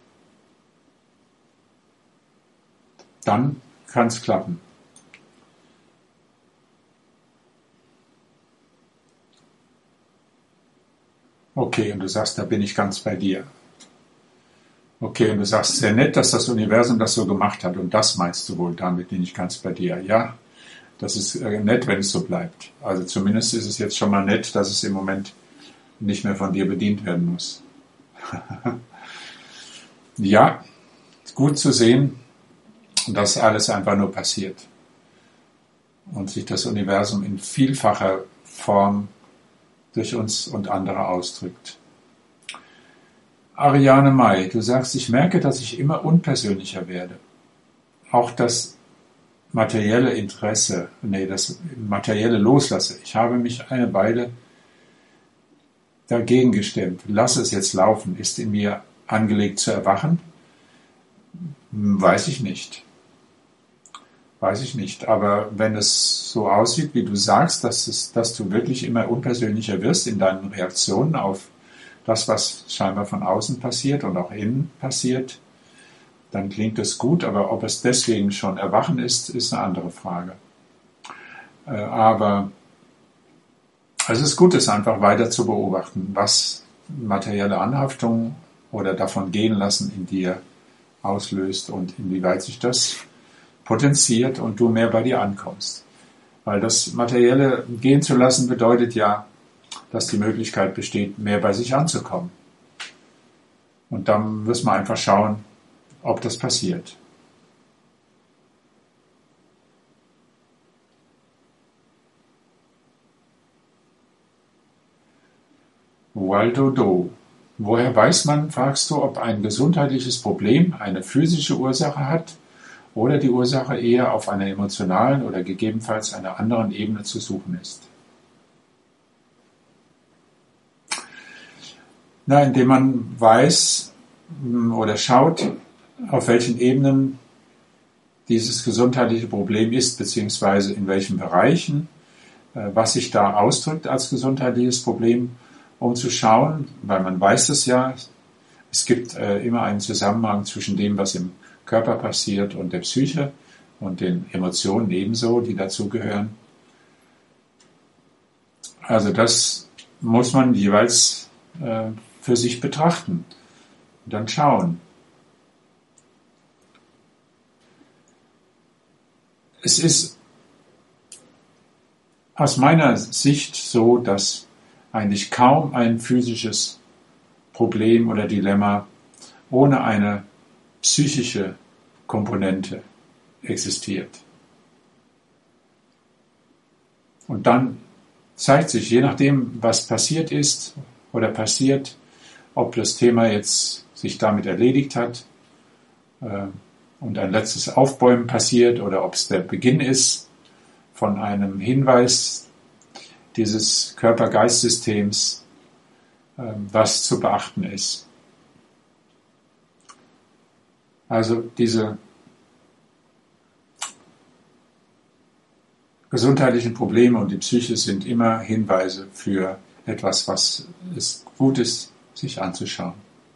Dann kann es klappen. Okay, und du sagst, da bin ich ganz bei dir. Okay, und du sagst, sehr nett, dass das Universum das so gemacht hat. Und das meinst du wohl, damit bin ich ganz bei dir. Ja, das ist nett, wenn es so bleibt. Also zumindest ist es jetzt schon mal nett, dass es im Moment nicht mehr von dir bedient werden muss. Ja, gut zu sehen, dass alles einfach nur passiert und sich das Universum in vielfacher Form durch uns und andere ausdrückt. Ariane May, du sagst, ich merke, dass ich immer unpersönlicher werde. Auch das materielle Interesse, nee, das materielle loslasse. Ich habe mich eine Weile dagegen gestemmt. Lass es jetzt laufen. Ist in mir angelegt zu erwachen? Hm, Weiß ich nicht. Weiß ich nicht. Aber wenn es so aussieht, wie du sagst, dass, es, dass du wirklich immer unpersönlicher wirst in deinen Reaktionen auf das, was scheinbar von außen passiert und auch innen passiert, dann klingt es gut. Aber ob es deswegen schon Erwachen ist, ist eine andere Frage. Äh, aber es ist gut, es einfach weiter zu beobachten, was materielle Anhaftung oder davon gehen lassen in dir auslöst und inwieweit sich das potenziert und du mehr bei dir ankommst. Weil das Materielle gehen zu lassen bedeutet ja, dass die Möglichkeit besteht, mehr bei sich anzukommen. Und dann müssen wir einfach schauen, ob das passiert. Waldo Do. Woher weiß man, fragst du, ob ein gesundheitliches Problem eine physische Ursache hat oder die Ursache eher auf einer emotionalen oder gegebenenfalls einer anderen Ebene zu suchen ist? Na, indem man weiß oder schaut, auf welchen Ebenen dieses gesundheitliche Problem ist, beziehungsweise in welchen Bereichen, was sich da ausdrückt als gesundheitliches Problem, um zu schauen, weil man weiß es ja, es gibt immer einen Zusammenhang zwischen dem, was im Körper passiert und der Psyche und den Emotionen ebenso, die dazugehören. Also das muss man jeweils äh, für sich betrachten und dann schauen. Es ist aus meiner Sicht so, dass eigentlich kaum ein physisches Problem oder Dilemma ohne eine psychische Komponente existiert. Und dann zeigt sich, je nachdem, was passiert ist oder passiert, ob das Thema jetzt sich damit erledigt hat äh, und ein letztes Aufbäumen passiert oder ob es der Beginn ist von einem Hinweis dieses Körper-Geist-Systems, äh, was zu beachten ist. Also diese gesundheitlichen Probleme und die Psyche sind immer Hinweise für etwas, was es gut ist, sich anzuschauen.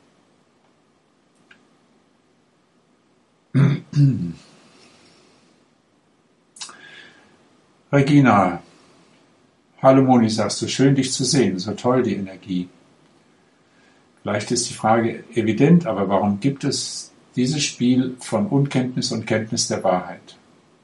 Regina, hallo Moni, sagst du, schön dich zu sehen, so toll die Energie. Vielleicht ist die Frage evident, aber warum gibt es dieses Spiel von Unkenntnis und Kenntnis der Wahrheit?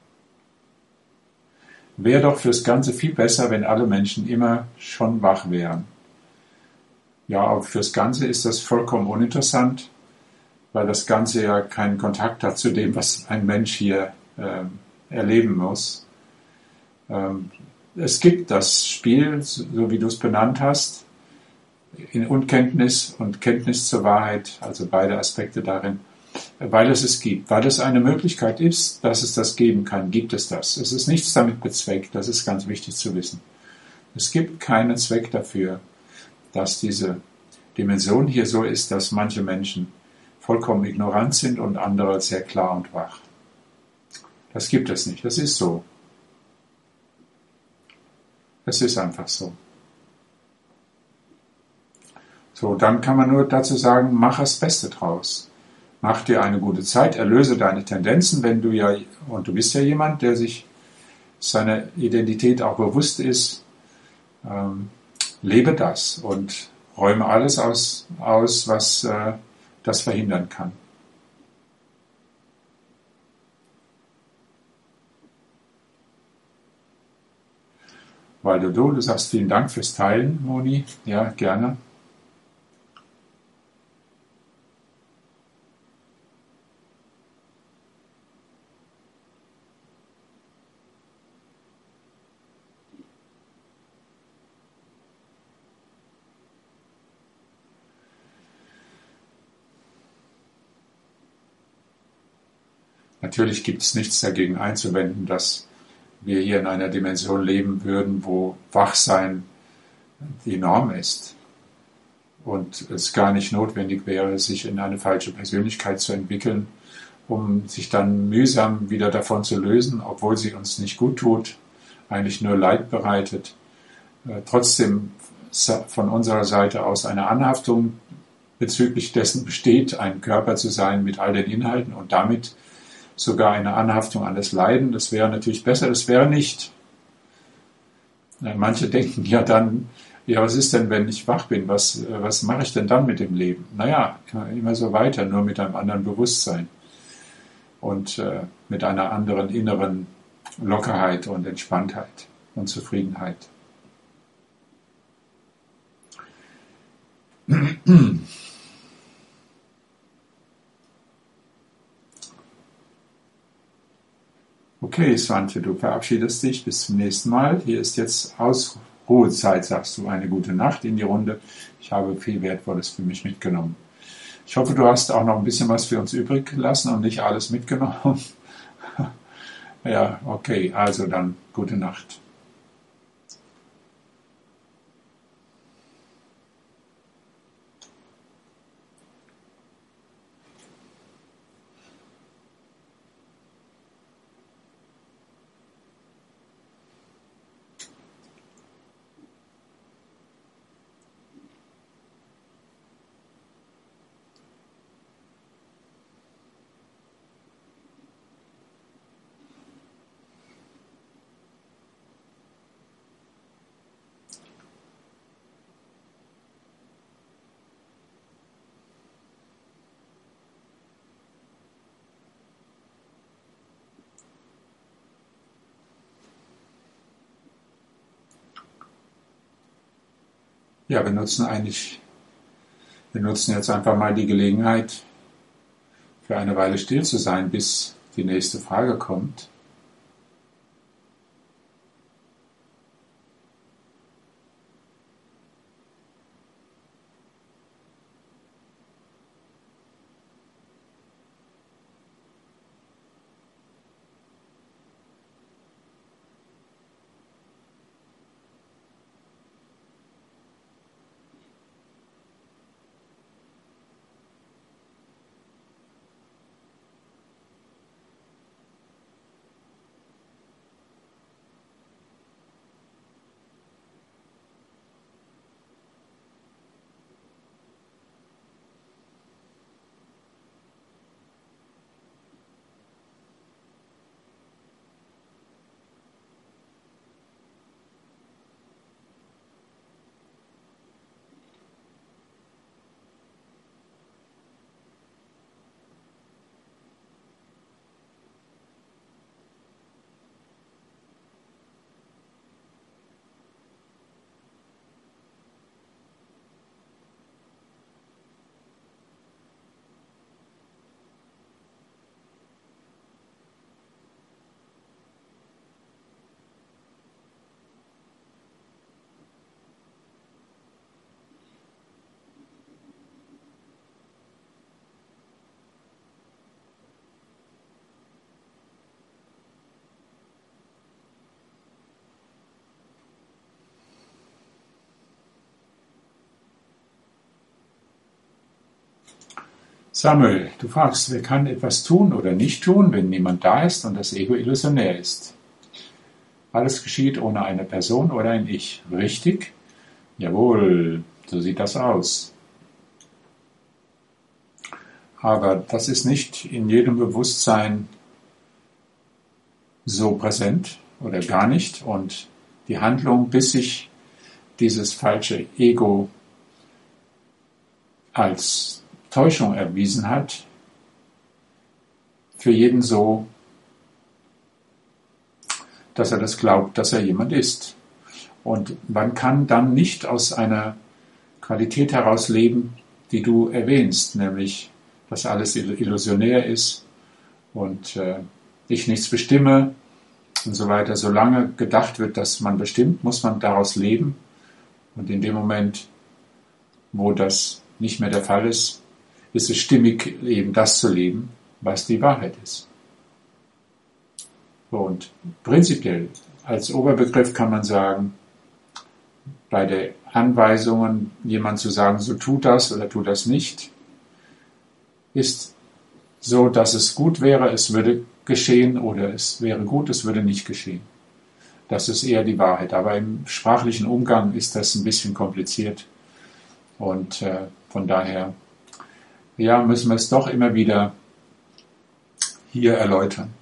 Wäre doch fürs Ganze viel besser, wenn alle Menschen immer schon wach wären. Ja, aber fürs Ganze ist das vollkommen uninteressant, weil das Ganze ja keinen Kontakt hat zu dem, was ein Mensch hier äh, erleben muss. Ähm, es gibt das Spiel, so wie du es benannt hast, in Unkenntnis und Kenntnis zur Wahrheit, also beide Aspekte darin, weil es es gibt. Weil es eine Möglichkeit ist, dass es das geben kann, gibt es das. Es ist nichts damit bezweckt, das ist ganz wichtig zu wissen. Es gibt keinen Zweck dafür, dass diese Dimension hier so ist, dass manche Menschen vollkommen ignorant sind und andere sehr klar und wach. Das gibt es nicht, das ist so. Es ist einfach so. So, dann kann man nur dazu sagen, mach das Beste draus. Mach dir eine gute Zeit, erlöse deine Tendenzen, wenn du ja, und du bist ja jemand, der sich seiner Identität auch bewusst ist, ähm, lebe das und räume alles aus, aus was äh, das verhindern kann. Weil du, du sagst vielen Dank fürs Teilen, Moni. Ja, gerne. Natürlich gibt es nichts dagegen einzuwenden, dass wir hier in einer Dimension leben würden, wo Wachsein die Norm ist und es gar nicht notwendig wäre, sich in eine falsche Persönlichkeit zu entwickeln, um sich dann mühsam wieder davon zu lösen, obwohl sie uns nicht gut tut, eigentlich nur Leid bereitet. Äh, trotzdem von unserer Seite aus eine Anhaftung bezüglich dessen besteht, ein Körper zu sein mit all den Inhalten und damit sogar eine Anhaftung an das Leiden. Das wäre natürlich besser, das wäre nicht. Äh, manche denken ja dann, ja, was ist denn, wenn ich wach bin? Was, äh, was mache ich denn dann mit dem Leben? Naja, immer so weiter, nur mit einem anderen Bewusstsein und äh, mit einer anderen inneren Lockerheit und Entspanntheit und Zufriedenheit. Okay, Svante, du verabschiedest dich. Bis zum nächsten Mal. Hier ist jetzt Ausruhezeit, sagst du. Eine gute Nacht in die Runde. Ich habe viel Wertvolles für mich mitgenommen. Ich hoffe, du hast auch noch ein bisschen was für uns übrig gelassen und nicht alles mitgenommen. Ja, okay, also dann gute Nacht. Ja, wir nutzen eigentlich, wir nutzen jetzt einfach mal die Gelegenheit, für eine Weile still zu sein, bis die nächste Frage kommt. Samuel, du fragst, wer kann etwas tun oder nicht tun, wenn niemand da ist und das Ego illusionär ist? Alles geschieht ohne eine Person oder ein Ich. Richtig? Jawohl, so sieht das aus. Aber das ist nicht in jedem Bewusstsein so präsent oder gar nicht. Und die Handlung, bis sich dieses falsche Ego als Täuschung erwiesen hat, für jeden so, dass er das glaubt, dass er jemand ist. Und man kann dann nicht aus einer Qualität heraus leben, die du erwähnst, nämlich, dass alles illusionär ist und äh, ich nichts bestimme und so weiter. Solange gedacht wird, dass man bestimmt, muss man daraus leben. Und in dem Moment, wo das nicht mehr der Fall ist, ist es stimmig, eben das zu leben, was die Wahrheit ist. Und prinzipiell als Oberbegriff kann man sagen, bei den Anweisungen, jemand zu sagen, so tu das oder tu das nicht, ist so, dass es gut wäre, es würde geschehen, oder es wäre gut, es würde nicht geschehen. Das ist eher die Wahrheit. Aber im sprachlichen Umgang ist das ein bisschen kompliziert. Und äh, von daher, ja, müssen wir es doch immer wieder hier erläutern.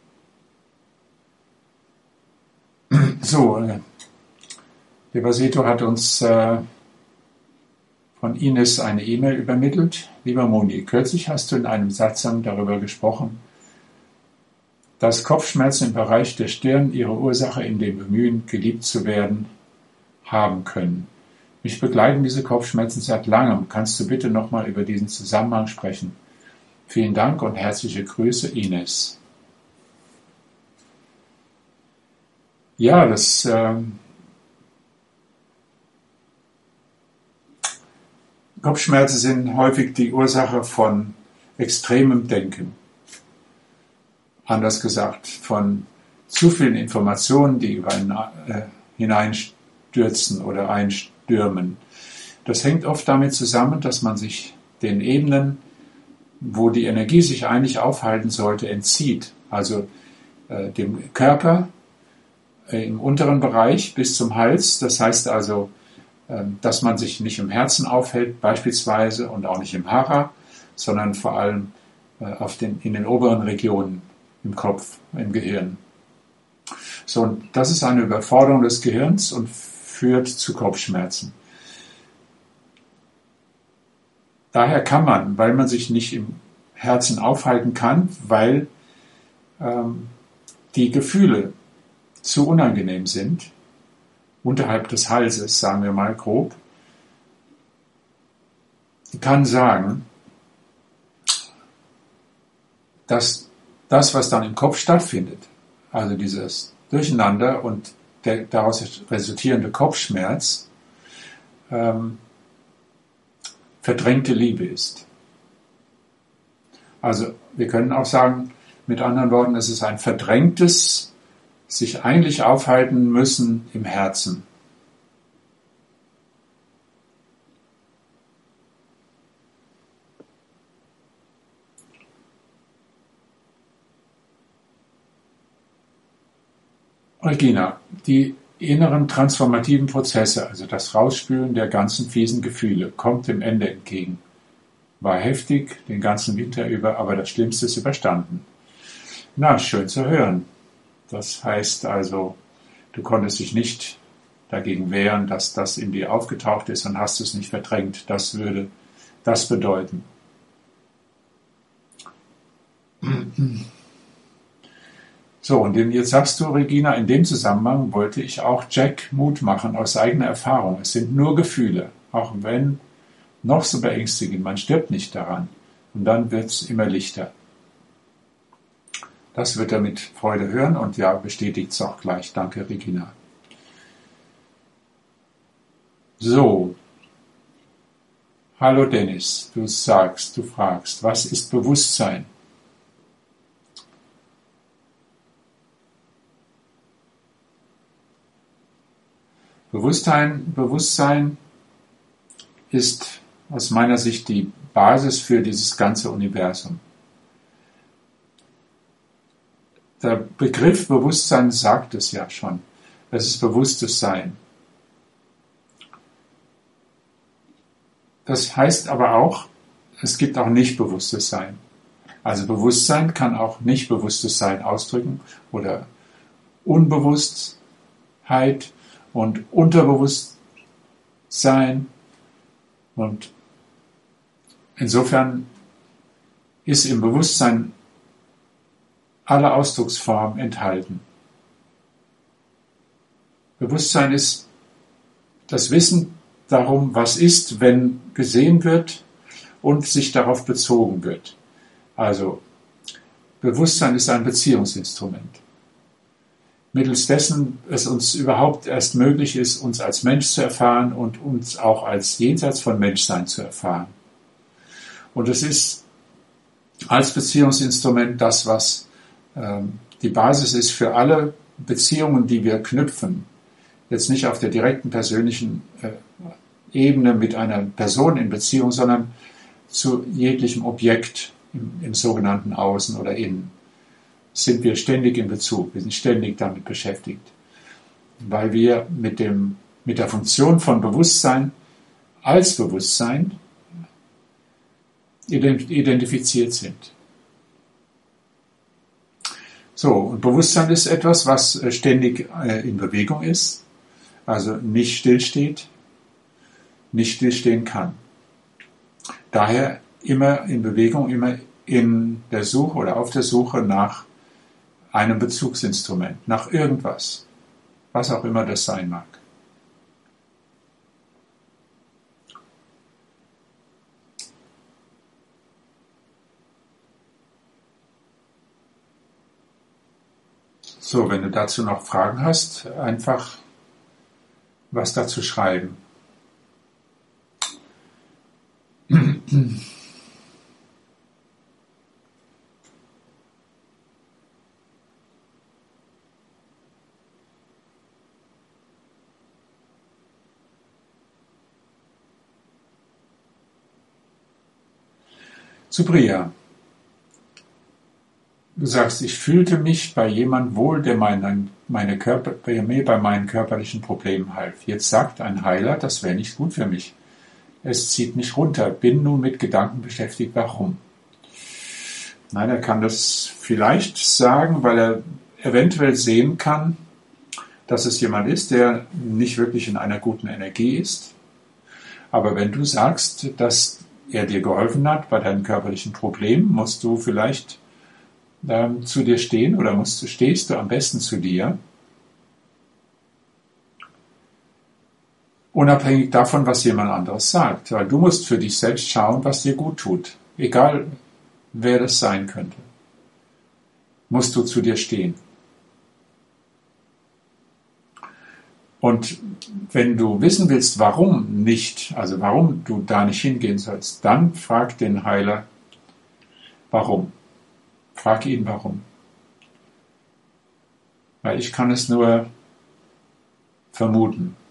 So, äh, Devasito hat uns äh, von Ines eine E-Mail übermittelt. Lieber Moni, kürzlich hast du in einem Satsang darüber gesprochen, dass Kopfschmerzen im Bereich der Stirn ihre Ursache in dem Bemühen, geliebt zu werden, haben können. Mich begleiten diese Kopfschmerzen seit langem. Kannst du bitte nochmal über diesen Zusammenhang sprechen? Vielen Dank und herzliche Grüße, Ines. Ja, das äh, Kopfschmerzen sind häufig die Ursache von extremem Denken. Anders gesagt, von zu vielen Informationen, die über einen äh, hineinstürzen oder einstürmen. Das hängt oft damit zusammen, dass man sich den Ebenen, wo die Energie sich eigentlich aufhalten sollte, entzieht. Also äh, dem Körper äh, im unteren Bereich bis zum Hals. Das heißt also, äh, dass man sich nicht im Herzen aufhält beispielsweise und auch nicht im Hara, sondern vor allem äh, auf den, in den oberen Regionen im Kopf, im Gehirn. So, und das ist eine Überforderung des Gehirns und führt zu Kopfschmerzen. Daher kann man, weil man sich nicht im Herzen aufhalten kann, weil ähm, die Gefühle zu unangenehm sind, unterhalb des Halses, sagen wir mal grob, kann sagen, dass das, was dann im Kopf stattfindet, also dieses Durcheinander und der daraus resultierende Kopfschmerz, ähm, verdrängte Liebe ist. Also wir können auch sagen, mit anderen Worten, es ist ein verdrängtes, sich eigentlich aufhalten müssen im Herzen. Regina, die inneren transformativen Prozesse, also das Rausspülen der ganzen fiesen Gefühle, kommt dem Ende entgegen. War heftig, den ganzen Winter über, aber das Schlimmste ist überstanden. Na, schön zu hören. Das heißt also, du konntest dich nicht dagegen wehren, dass das in dir aufgetaucht ist und hast es nicht verdrängt. Das würde das bedeuten. So, und jetzt sagst du, Regina, in dem Zusammenhang wollte ich auch Jack Mut machen aus eigener Erfahrung. Es sind nur Gefühle, auch wenn noch so beängstigend, man stirbt nicht daran. Und dann wird es immer lichter. Das wird er mit Freude hören und ja, bestätigt es auch gleich. Danke, Regina. So. Hallo Dennis, du sagst, du fragst, was ist Bewusstsein? Bewusstsein, Bewusstsein ist aus meiner Sicht die Basis für dieses ganze Universum. Der Begriff Bewusstsein sagt es ja schon. Es ist bewusstes Sein. Das heißt aber auch, es gibt auch nicht bewusstes Sein. Also Bewusstsein kann auch nicht bewusstes Sein ausdrücken oder Unbewusstheit und Unterbewusstsein. Und insofern ist im Bewusstsein alle Ausdrucksformen enthalten. Bewusstsein ist das Wissen darum, was ist, wenn gesehen wird und sich darauf bezogen wird. Also Bewusstsein ist ein Beziehungsinstrument, mittels dessen es uns überhaupt erst möglich ist, uns als Mensch zu erfahren und uns auch als jenseits von Menschsein zu erfahren. Und es ist als Beziehungsinstrument das, was ähm, die Basis ist für alle Beziehungen, die wir knüpfen, jetzt nicht auf der direkten persönlichen äh, Ebene mit einer Person in Beziehung, sondern zu jeglichem Objekt im, im sogenannten Außen oder Innen, sind wir ständig in Bezug, wir sind ständig damit beschäftigt, weil wir mit, dem, mit der Funktion von Bewusstsein als Bewusstsein identifiziert sind. So, und Bewusstsein ist etwas, was ständig in Bewegung ist, also nicht stillsteht, nicht stillstehen kann. Daher immer in Bewegung, immer in der Suche oder auf der Suche nach einem Bezugsinstrument, nach irgendwas, was auch immer das sein mag. So, wenn du dazu noch Fragen hast, einfach was dazu schreiben. Supriya, du sagst, ich fühlte mich bei jemand wohl, der meinen, meine Körper, bei mir bei meinen körperlichen Problemen half. Jetzt sagt ein Heiler, das wäre nicht gut für mich. Es zieht mich runter, bin nun mit Gedanken beschäftigt, warum? Nein, er kann das vielleicht sagen, weil er eventuell sehen kann, dass es jemand ist, der nicht wirklich in einer guten Energie ist. Aber wenn du sagst, dass er dir geholfen hat bei deinen körperlichen Problemen, musst du vielleicht ähm, zu dir stehen oder musst du, stehst du am besten zu dir, unabhängig davon, was jemand anderes sagt. Weil du musst für dich selbst schauen, was dir gut tut. Egal, wer das sein könnte, musst du zu dir stehen. Und wenn du wissen willst, warum nicht, also warum du da nicht hingehen sollst, dann frag den Heiler, warum. Frag ihn, warum. Weil ich kann es nur vermuten.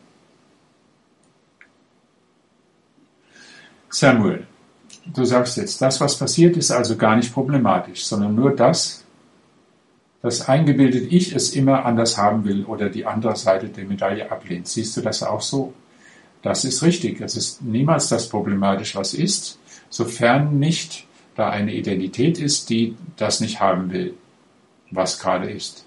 Samuel, du sagst jetzt, das, was passiert, ist also gar nicht problematisch, sondern nur das, das eingebildete Ich es immer anders haben will oder die andere Seite der Medaille ablehnt. Siehst du das auch so? Das ist richtig. Es ist niemals das problematisch, was ist, sofern nicht da eine Identität ist, die das nicht haben will, was gerade ist.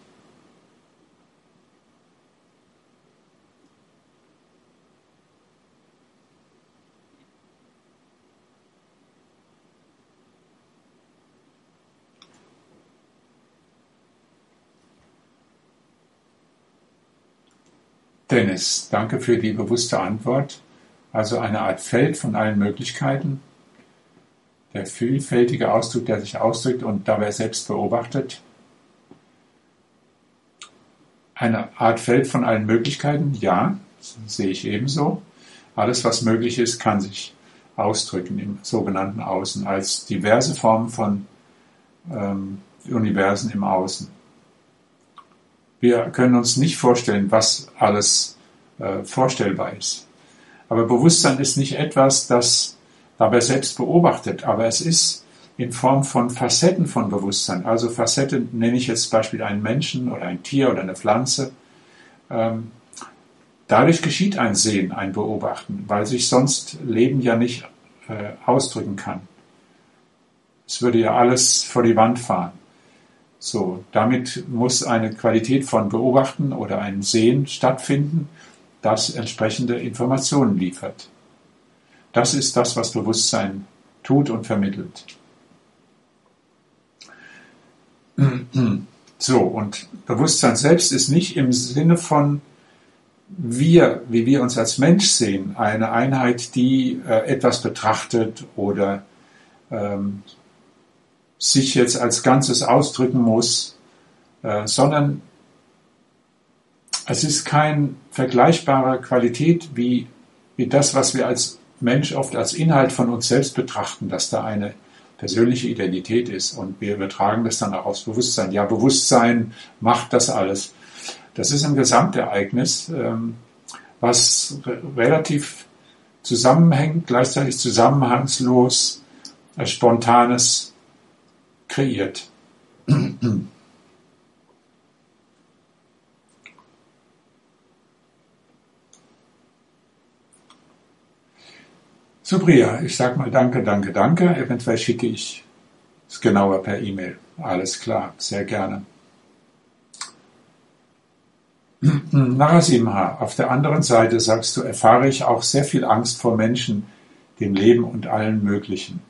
Dennis, danke für die bewusste Antwort. Also eine Art Feld von allen Möglichkeiten. Der vielfältige Ausdruck, der sich ausdrückt und dabei selbst beobachtet. Eine Art Feld von allen Möglichkeiten, ja, sehe ich ebenso. Alles, was möglich ist, kann sich ausdrücken im sogenannten Außen, als diverse Formen von ähm, Universen im Außen. Wir können uns nicht vorstellen, was alles äh, vorstellbar ist. Aber Bewusstsein ist nicht etwas, das dabei selbst beobachtet, aber es ist in Form von Facetten von Bewusstsein. Also Facetten nenne ich jetzt zum Beispiel einen Menschen oder ein Tier oder eine Pflanze. Ähm, dadurch geschieht ein Sehen, ein Beobachten, weil sich sonst Leben ja nicht äh, ausdrücken kann. Es würde ja alles vor die Wand fahren. So, damit muss eine Qualität von Beobachten oder ein Sehen stattfinden, das entsprechende Informationen liefert. Das ist das, was Bewusstsein tut und vermittelt. So, und Bewusstsein selbst ist nicht im Sinne von wir, wie wir uns als Mensch sehen, eine Einheit, die äh, etwas betrachtet oder ähm, sich jetzt als Ganzes ausdrücken muss, äh, sondern es ist keine vergleichbare Qualität wie, wie das, was wir als Mensch oft als Inhalt von uns selbst betrachten, dass da eine persönliche Identität ist. Und wir übertragen das dann auch aufs Bewusstsein. Ja, Bewusstsein macht das alles. Das ist ein Gesamtereignis, ähm, was re- relativ zusammenhängt, gleichzeitig zusammenhangslos, äh, Spontanes kreiert. Supriya, ich sag mal danke, danke, danke. Eventuell schicke ich es genauer per E-Mail. Alles klar, sehr gerne. Narasimha, auf der anderen Seite sagst du, erfahre ich auch sehr viel Angst vor Menschen, dem Leben und allen Möglichen.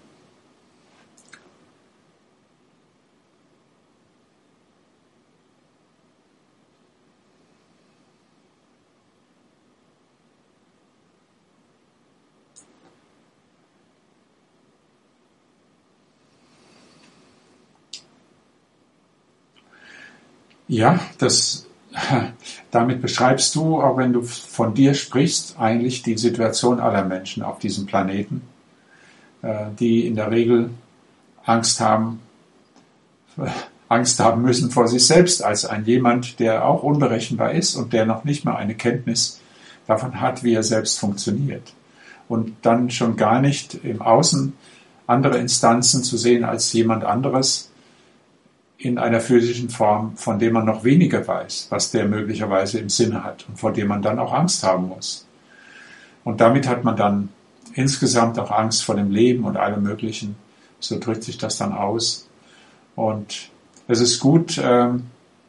Ja, das, damit beschreibst du, auch wenn du von dir sprichst, eigentlich die Situation aller Menschen auf diesem Planeten, äh, die in der Regel Angst haben, Angst haben müssen vor sich selbst als ein jemand, der auch unberechenbar ist und der noch nicht mal eine Kenntnis davon hat, wie er selbst funktioniert. Und dann schon gar nicht im Außen andere Instanzen zu sehen als jemand anderes in einer physischen Form, von dem man noch weniger weiß, was der möglicherweise im Sinne hat und vor dem man dann auch Angst haben muss. Und damit hat man dann insgesamt auch Angst vor dem Leben und allem Möglichen. So drückt sich das dann aus. Und es ist gut, ähm,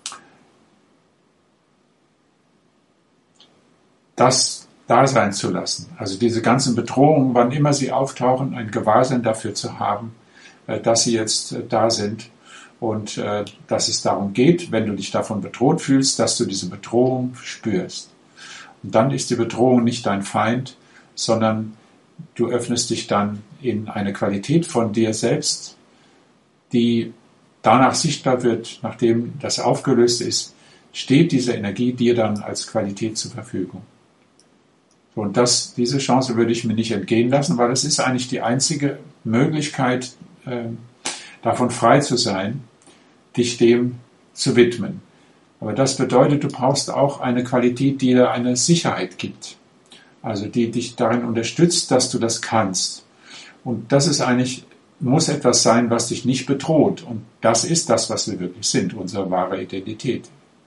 das da sein zu lassen. Also diese ganzen Bedrohungen, wann immer sie auftauchen, ein Gewahrsein dafür zu haben, äh, dass sie jetzt äh, da sind. Und äh, dass es darum geht, wenn du dich davon bedroht fühlst, dass du diese Bedrohung spürst. Und dann ist die Bedrohung nicht dein Feind, sondern du öffnest dich dann in eine Qualität von dir selbst, die danach sichtbar wird, nachdem das aufgelöst ist, steht diese Energie dir dann als Qualität zur Verfügung. Und das, diese Chance würde ich mir nicht entgehen lassen, weil es ist eigentlich die einzige Möglichkeit, äh, davon frei zu sein, dich dem zu widmen. Aber das bedeutet, du brauchst auch eine Qualität, die dir eine Sicherheit gibt. Also die dich darin unterstützt, dass du das kannst. Und das ist eigentlich, muss etwas sein, was dich nicht bedroht. Und das ist das, was wir wirklich sind, unsere wahre Identität.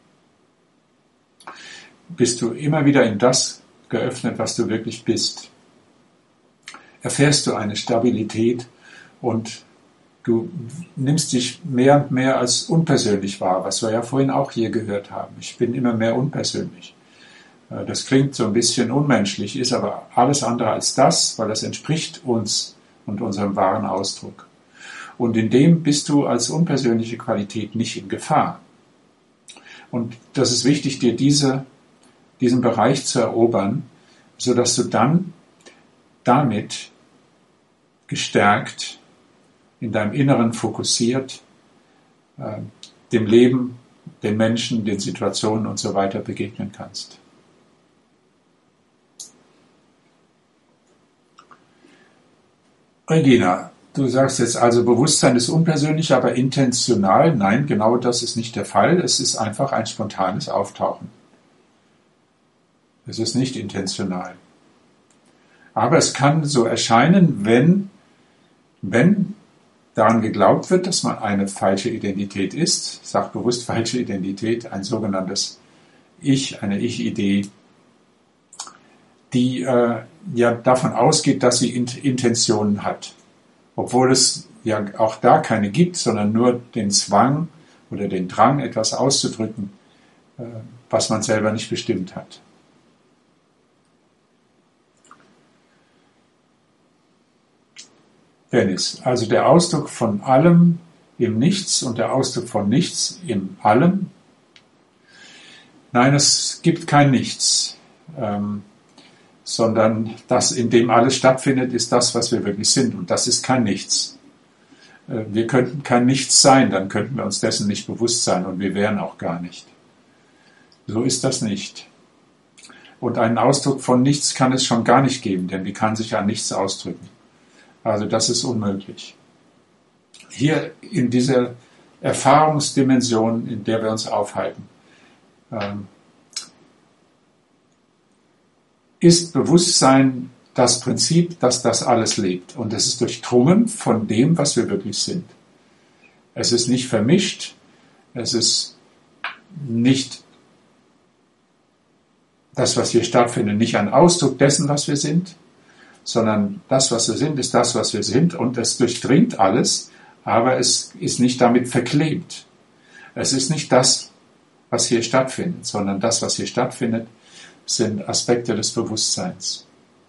Bist du immer wieder in das geöffnet, was du wirklich bist, erfährst du eine Stabilität und du nimmst dich mehr und mehr als unpersönlich wahr, was wir ja vorhin auch hier gehört haben. Ich bin immer mehr unpersönlich. Das klingt so ein bisschen unmenschlich, ist aber alles andere als das, weil das entspricht uns und unserem wahren Ausdruck. Und in dem bist du als unpersönliche Qualität nicht in Gefahr. Und das ist wichtig, dir diese, diesen Bereich zu erobern, sodass du dann damit gestärkt in deinem Inneren fokussiert, äh, dem Leben, den Menschen, den Situationen und so weiter begegnen kannst. Regina, du sagst jetzt also, Bewusstsein ist unpersönlich, aber intentional. Nein, genau das ist nicht der Fall. Es ist einfach ein spontanes Auftauchen. Es ist nicht intentional. Aber es kann so erscheinen, wenn, wenn daran geglaubt wird, dass man eine falsche Identität ist, ich sage bewusst falsche Identität, ein sogenanntes Ich, eine Ich-Idee, die äh, ja davon ausgeht, dass sie Int- Intentionen hat. Obwohl es ja auch da keine gibt, sondern nur den Zwang oder den Drang, etwas auszudrücken, äh, was man selber nicht bestimmt hat. Dennis, also der Ausdruck von allem im Nichts und der Ausdruck von Nichts im Allem. Nein, es gibt kein Nichts, ähm, sondern das, in dem alles stattfindet, ist das, was wir wirklich sind. Und das ist kein Nichts. Äh, wir könnten kein Nichts sein, dann könnten wir uns dessen nicht bewusst sein und wir wären auch gar nicht. So ist das nicht. Und einen Ausdruck von Nichts kann es schon gar nicht geben, denn wie kann sich ja nichts ausdrücken? Also das ist unmöglich. hier in dieser Erfahrungsdimension, in der wir uns aufhalten, ähm, ist Bewusstsein das Prinzip, das das alles lebt. Und es ist durchdrungen von dem, was wir wirklich sind. Es ist nicht vermischt, es ist nicht das, was hier stattfindet, nicht ein Ausdruck dessen, was wir sind, sondern das, was wir sind, ist das, was wir sind, und es durchdringt alles, aber es ist nicht damit verklebt. Es ist nicht das, was hier stattfindet, sondern das, was hier stattfindet, sind Aspekte des Bewusstseins.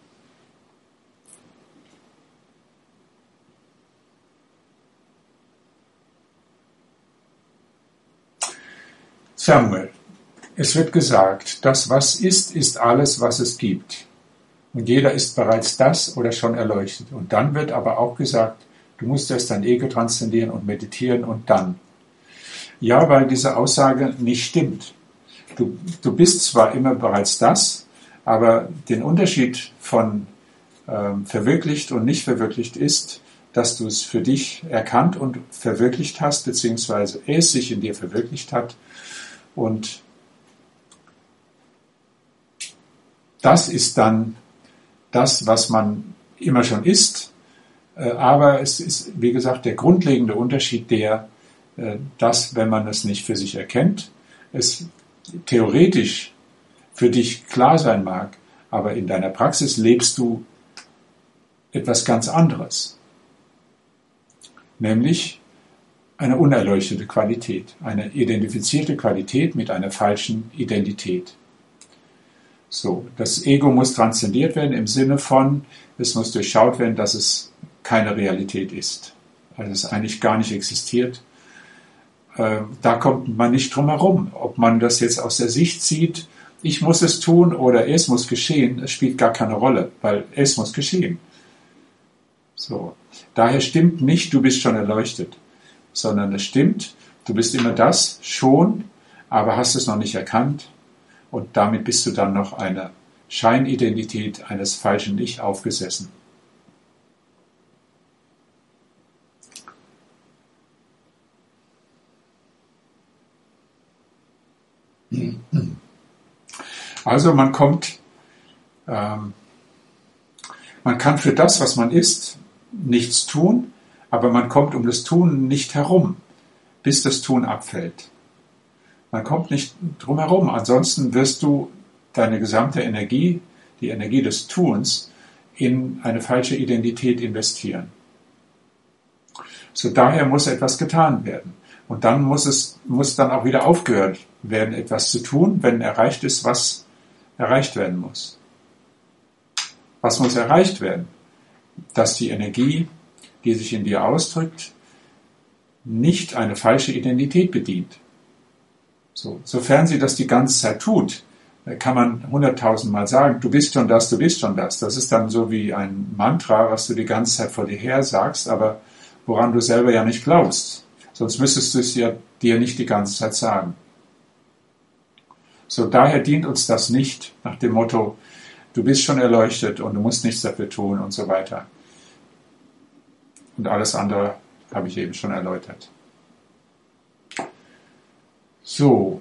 Samuel, es wird gesagt, das, was ist, ist alles, was es gibt. Und jeder ist bereits das oder schon erleuchtet. Und dann wird aber auch gesagt, du musst erst dein Ego transzendieren und meditieren und dann. Ja, weil diese Aussage nicht stimmt. Du, du bist zwar immer bereits das, aber den Unterschied von ähm, verwirklicht und nicht verwirklicht ist, dass du es für dich erkannt und verwirklicht hast, beziehungsweise es sich in dir verwirklicht hat. Und das ist dann das, was man immer schon ist. Aber es ist, wie gesagt, der grundlegende Unterschied der, dass, wenn man es nicht für sich erkennt, es theoretisch für dich klar sein mag, aber in deiner Praxis lebst du etwas ganz anderes. Nämlich eine unerleuchtete Qualität, eine identifizierte Qualität mit einer falschen Identität. So, das Ego muss transzendiert werden im Sinne von, es muss durchschaut werden, dass es keine Realität ist, also es eigentlich gar nicht existiert. Äh, da kommt man nicht drum herum, ob man das jetzt aus der Sicht sieht, ich muss es tun oder es muss geschehen, es spielt gar keine Rolle, weil es muss geschehen. So, daher stimmt nicht, du bist schon erleuchtet, sondern es stimmt, du bist immer das schon, aber hast es noch nicht erkannt. Und damit bist du dann noch einer Scheinidentität eines falschen Ich aufgesessen. Also man kommt, ähm, man kann für das, was man ist, nichts tun, aber man kommt um das Tun nicht herum, bis das Tun abfällt. Man kommt nicht drum herum, ansonsten wirst du deine gesamte Energie, die Energie des Tuns, in eine falsche Identität investieren. So daher muss etwas getan werden. Und dann muss es, muss dann auch wieder aufgehört werden, etwas zu tun, wenn erreicht ist, was erreicht werden muss. Was muss erreicht werden? Dass die Energie, die sich in dir ausdrückt, nicht eine falsche Identität bedient. So, sofern sie das die ganze Zeit tut, kann man hunderttausendmal sagen, du bist schon das, du bist schon das. Das ist dann so wie ein Mantra, was du die ganze Zeit vor dir her sagst, aber woran du selber ja nicht glaubst. Sonst müsstest du es ja dir nicht die ganze Zeit sagen. So, daher dient uns das nicht nach dem Motto, du bist schon erleuchtet und du musst nichts dafür tun und so weiter. Und alles andere habe ich eben schon erläutert. So,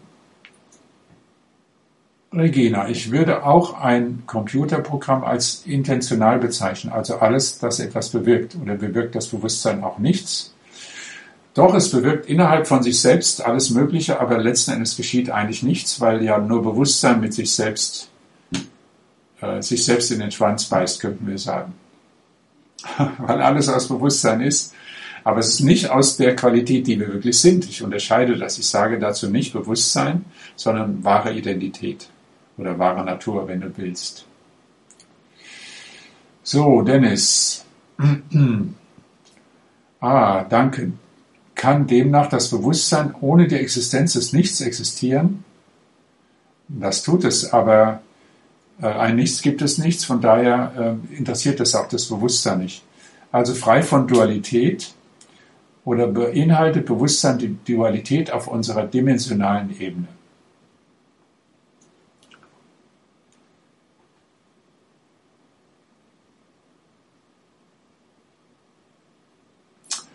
Regina, ich würde auch ein Computerprogramm als intentional bezeichnen, also alles, das etwas bewirkt. Oder bewirkt das Bewusstsein auch nichts? Doch, es bewirkt innerhalb von sich selbst alles Mögliche, aber letzten Endes geschieht eigentlich nichts, weil ja nur Bewusstsein mit sich selbst, äh, sich selbst in den Schwanz beißt, könnten wir sagen. Weil alles aus Bewusstsein ist. Aber es ist nicht aus der Qualität, die wir wirklich sind. Ich unterscheide das. Ich sage dazu nicht Bewusstsein, sondern wahre Identität oder wahre Natur, wenn du willst. So, Dennis. ah, danke. Kann demnach das Bewusstsein ohne die Existenz des Nichts existieren? Das tut es, aber äh, ein Nichts gibt es nichts, von daher äh, interessiert es auch das Bewusstsein nicht. Also frei von Dualität, oder beinhaltet Bewusstsein die Dualität auf unserer dimensionalen Ebene.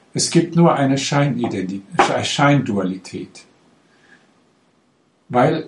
Es gibt nur eine Scheinidentität, Scheindualität. Weil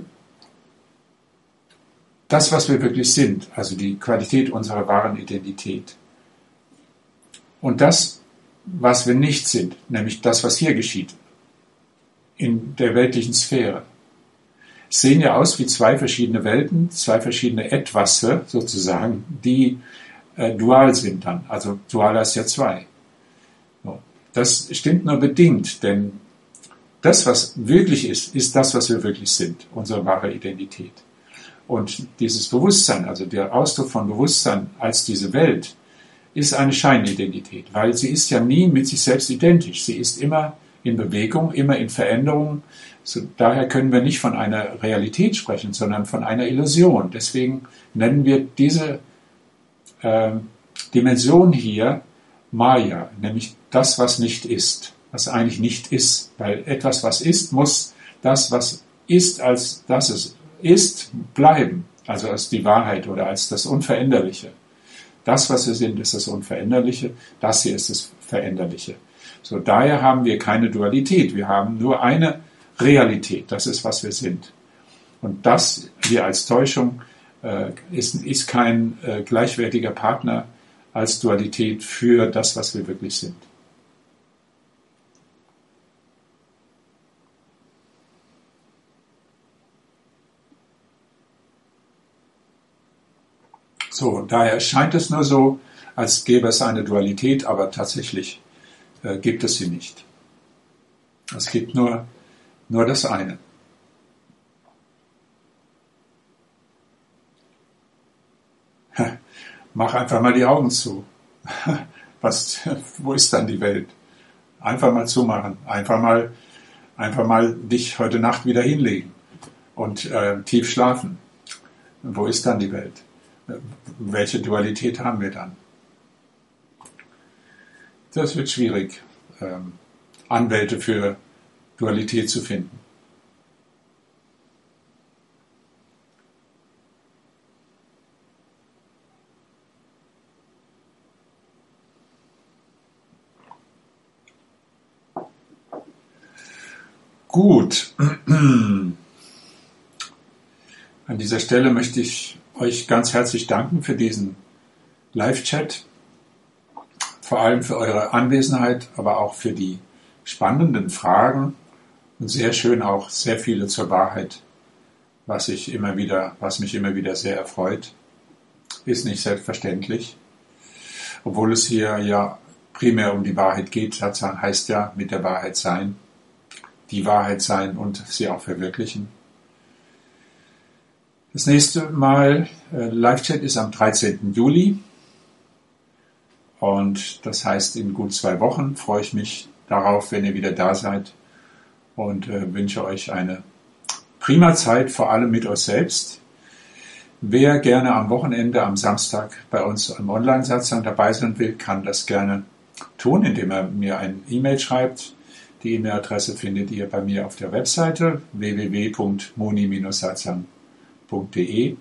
das, was wir wirklich sind, also die Qualität unserer wahren Identität, und das, was wir nicht sind, nämlich das, was hier geschieht, in der weltlichen Sphäre, sehen ja aus wie zwei verschiedene Welten, zwei verschiedene Etwasse sozusagen, die äh, dual sind dann. Also dual heißt ja zwei. So. Das stimmt nur bedingt, denn das, was wirklich ist, ist das, was wir wirklich sind, unsere wahre Identität. Und dieses Bewusstsein, also der Ausdruck von Bewusstsein als diese Welt, ist eine Scheinidentität, weil sie ist ja nie mit sich selbst identisch. Sie ist immer in Bewegung, immer in Veränderung. So, daher können wir nicht von einer Realität sprechen, sondern von einer Illusion. Deswegen nennen wir diese äh, Dimension hier Maya, nämlich das, was nicht ist, was eigentlich nicht ist. Weil etwas, was ist, muss das, was ist, als das es ist, bleiben. Also als die Wahrheit oder als das Unveränderliche. Das, was wir sind, ist das Unveränderliche. Das hier ist das Veränderliche. So, daher haben wir keine Dualität. Wir haben nur eine Realität. Das ist, was wir sind. Und das hier als Täuschung äh, ist, ist kein äh, gleichwertiger Partner als Dualität für das, was wir wirklich sind. So, daher scheint es nur so, als gäbe es eine Dualität, aber tatsächlich äh, gibt es sie nicht. Es gibt nur, nur das eine. Mach einfach mal die Augen zu. Was, wo ist dann die Welt? Einfach mal zumachen. Einfach mal, einfach mal dich heute Nacht wieder hinlegen und äh, tief schlafen. Wo ist dann die Welt? Welche Dualität haben wir dann? Das wird schwierig, ähm, Anwälte für Dualität zu finden. Gut. An dieser Stelle möchte ich euch ganz herzlich danken für diesen Live-Chat, vor allem für eure Anwesenheit, aber auch für die spannenden Fragen und sehr schön auch sehr viele zur Wahrheit, was ich immer wieder, was mich immer wieder sehr erfreut. Ist nicht selbstverständlich, obwohl es hier ja primär um die Wahrheit geht. Satsang heißt ja mit der Wahrheit sein, die Wahrheit sein und sie auch verwirklichen. Das nächste Mal äh, Live-Chat ist am dreizehnten Juli und das heißt, in gut zwei Wochen freue ich mich darauf, wenn ihr wieder da seid und äh, wünsche euch eine prima Zeit, vor allem mit euch selbst. Wer gerne am Wochenende, am Samstag bei uns im Online-Satsang dabei sein will, kann das gerne tun, indem er mir eine E-Mail schreibt. Die E-Mail-Adresse findet ihr bei mir auf der Webseite w w w punkt moni Bindestrich satsang punkt de.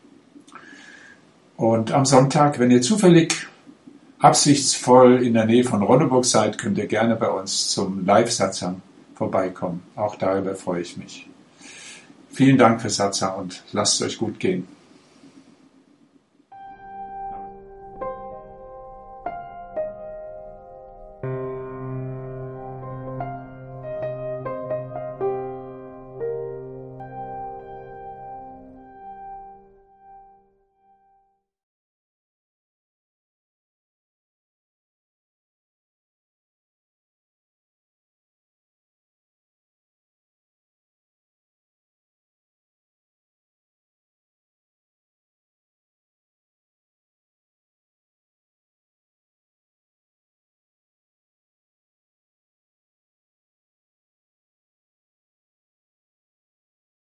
Und am Sonntag, wenn ihr zufällig absichtsvoll in der Nähe von Ronneburg seid, könnt ihr gerne bei uns zum Live-Satsang vorbeikommen. Auch darüber freue ich mich. Vielen Dank für Satsang und lasst es euch gut gehen.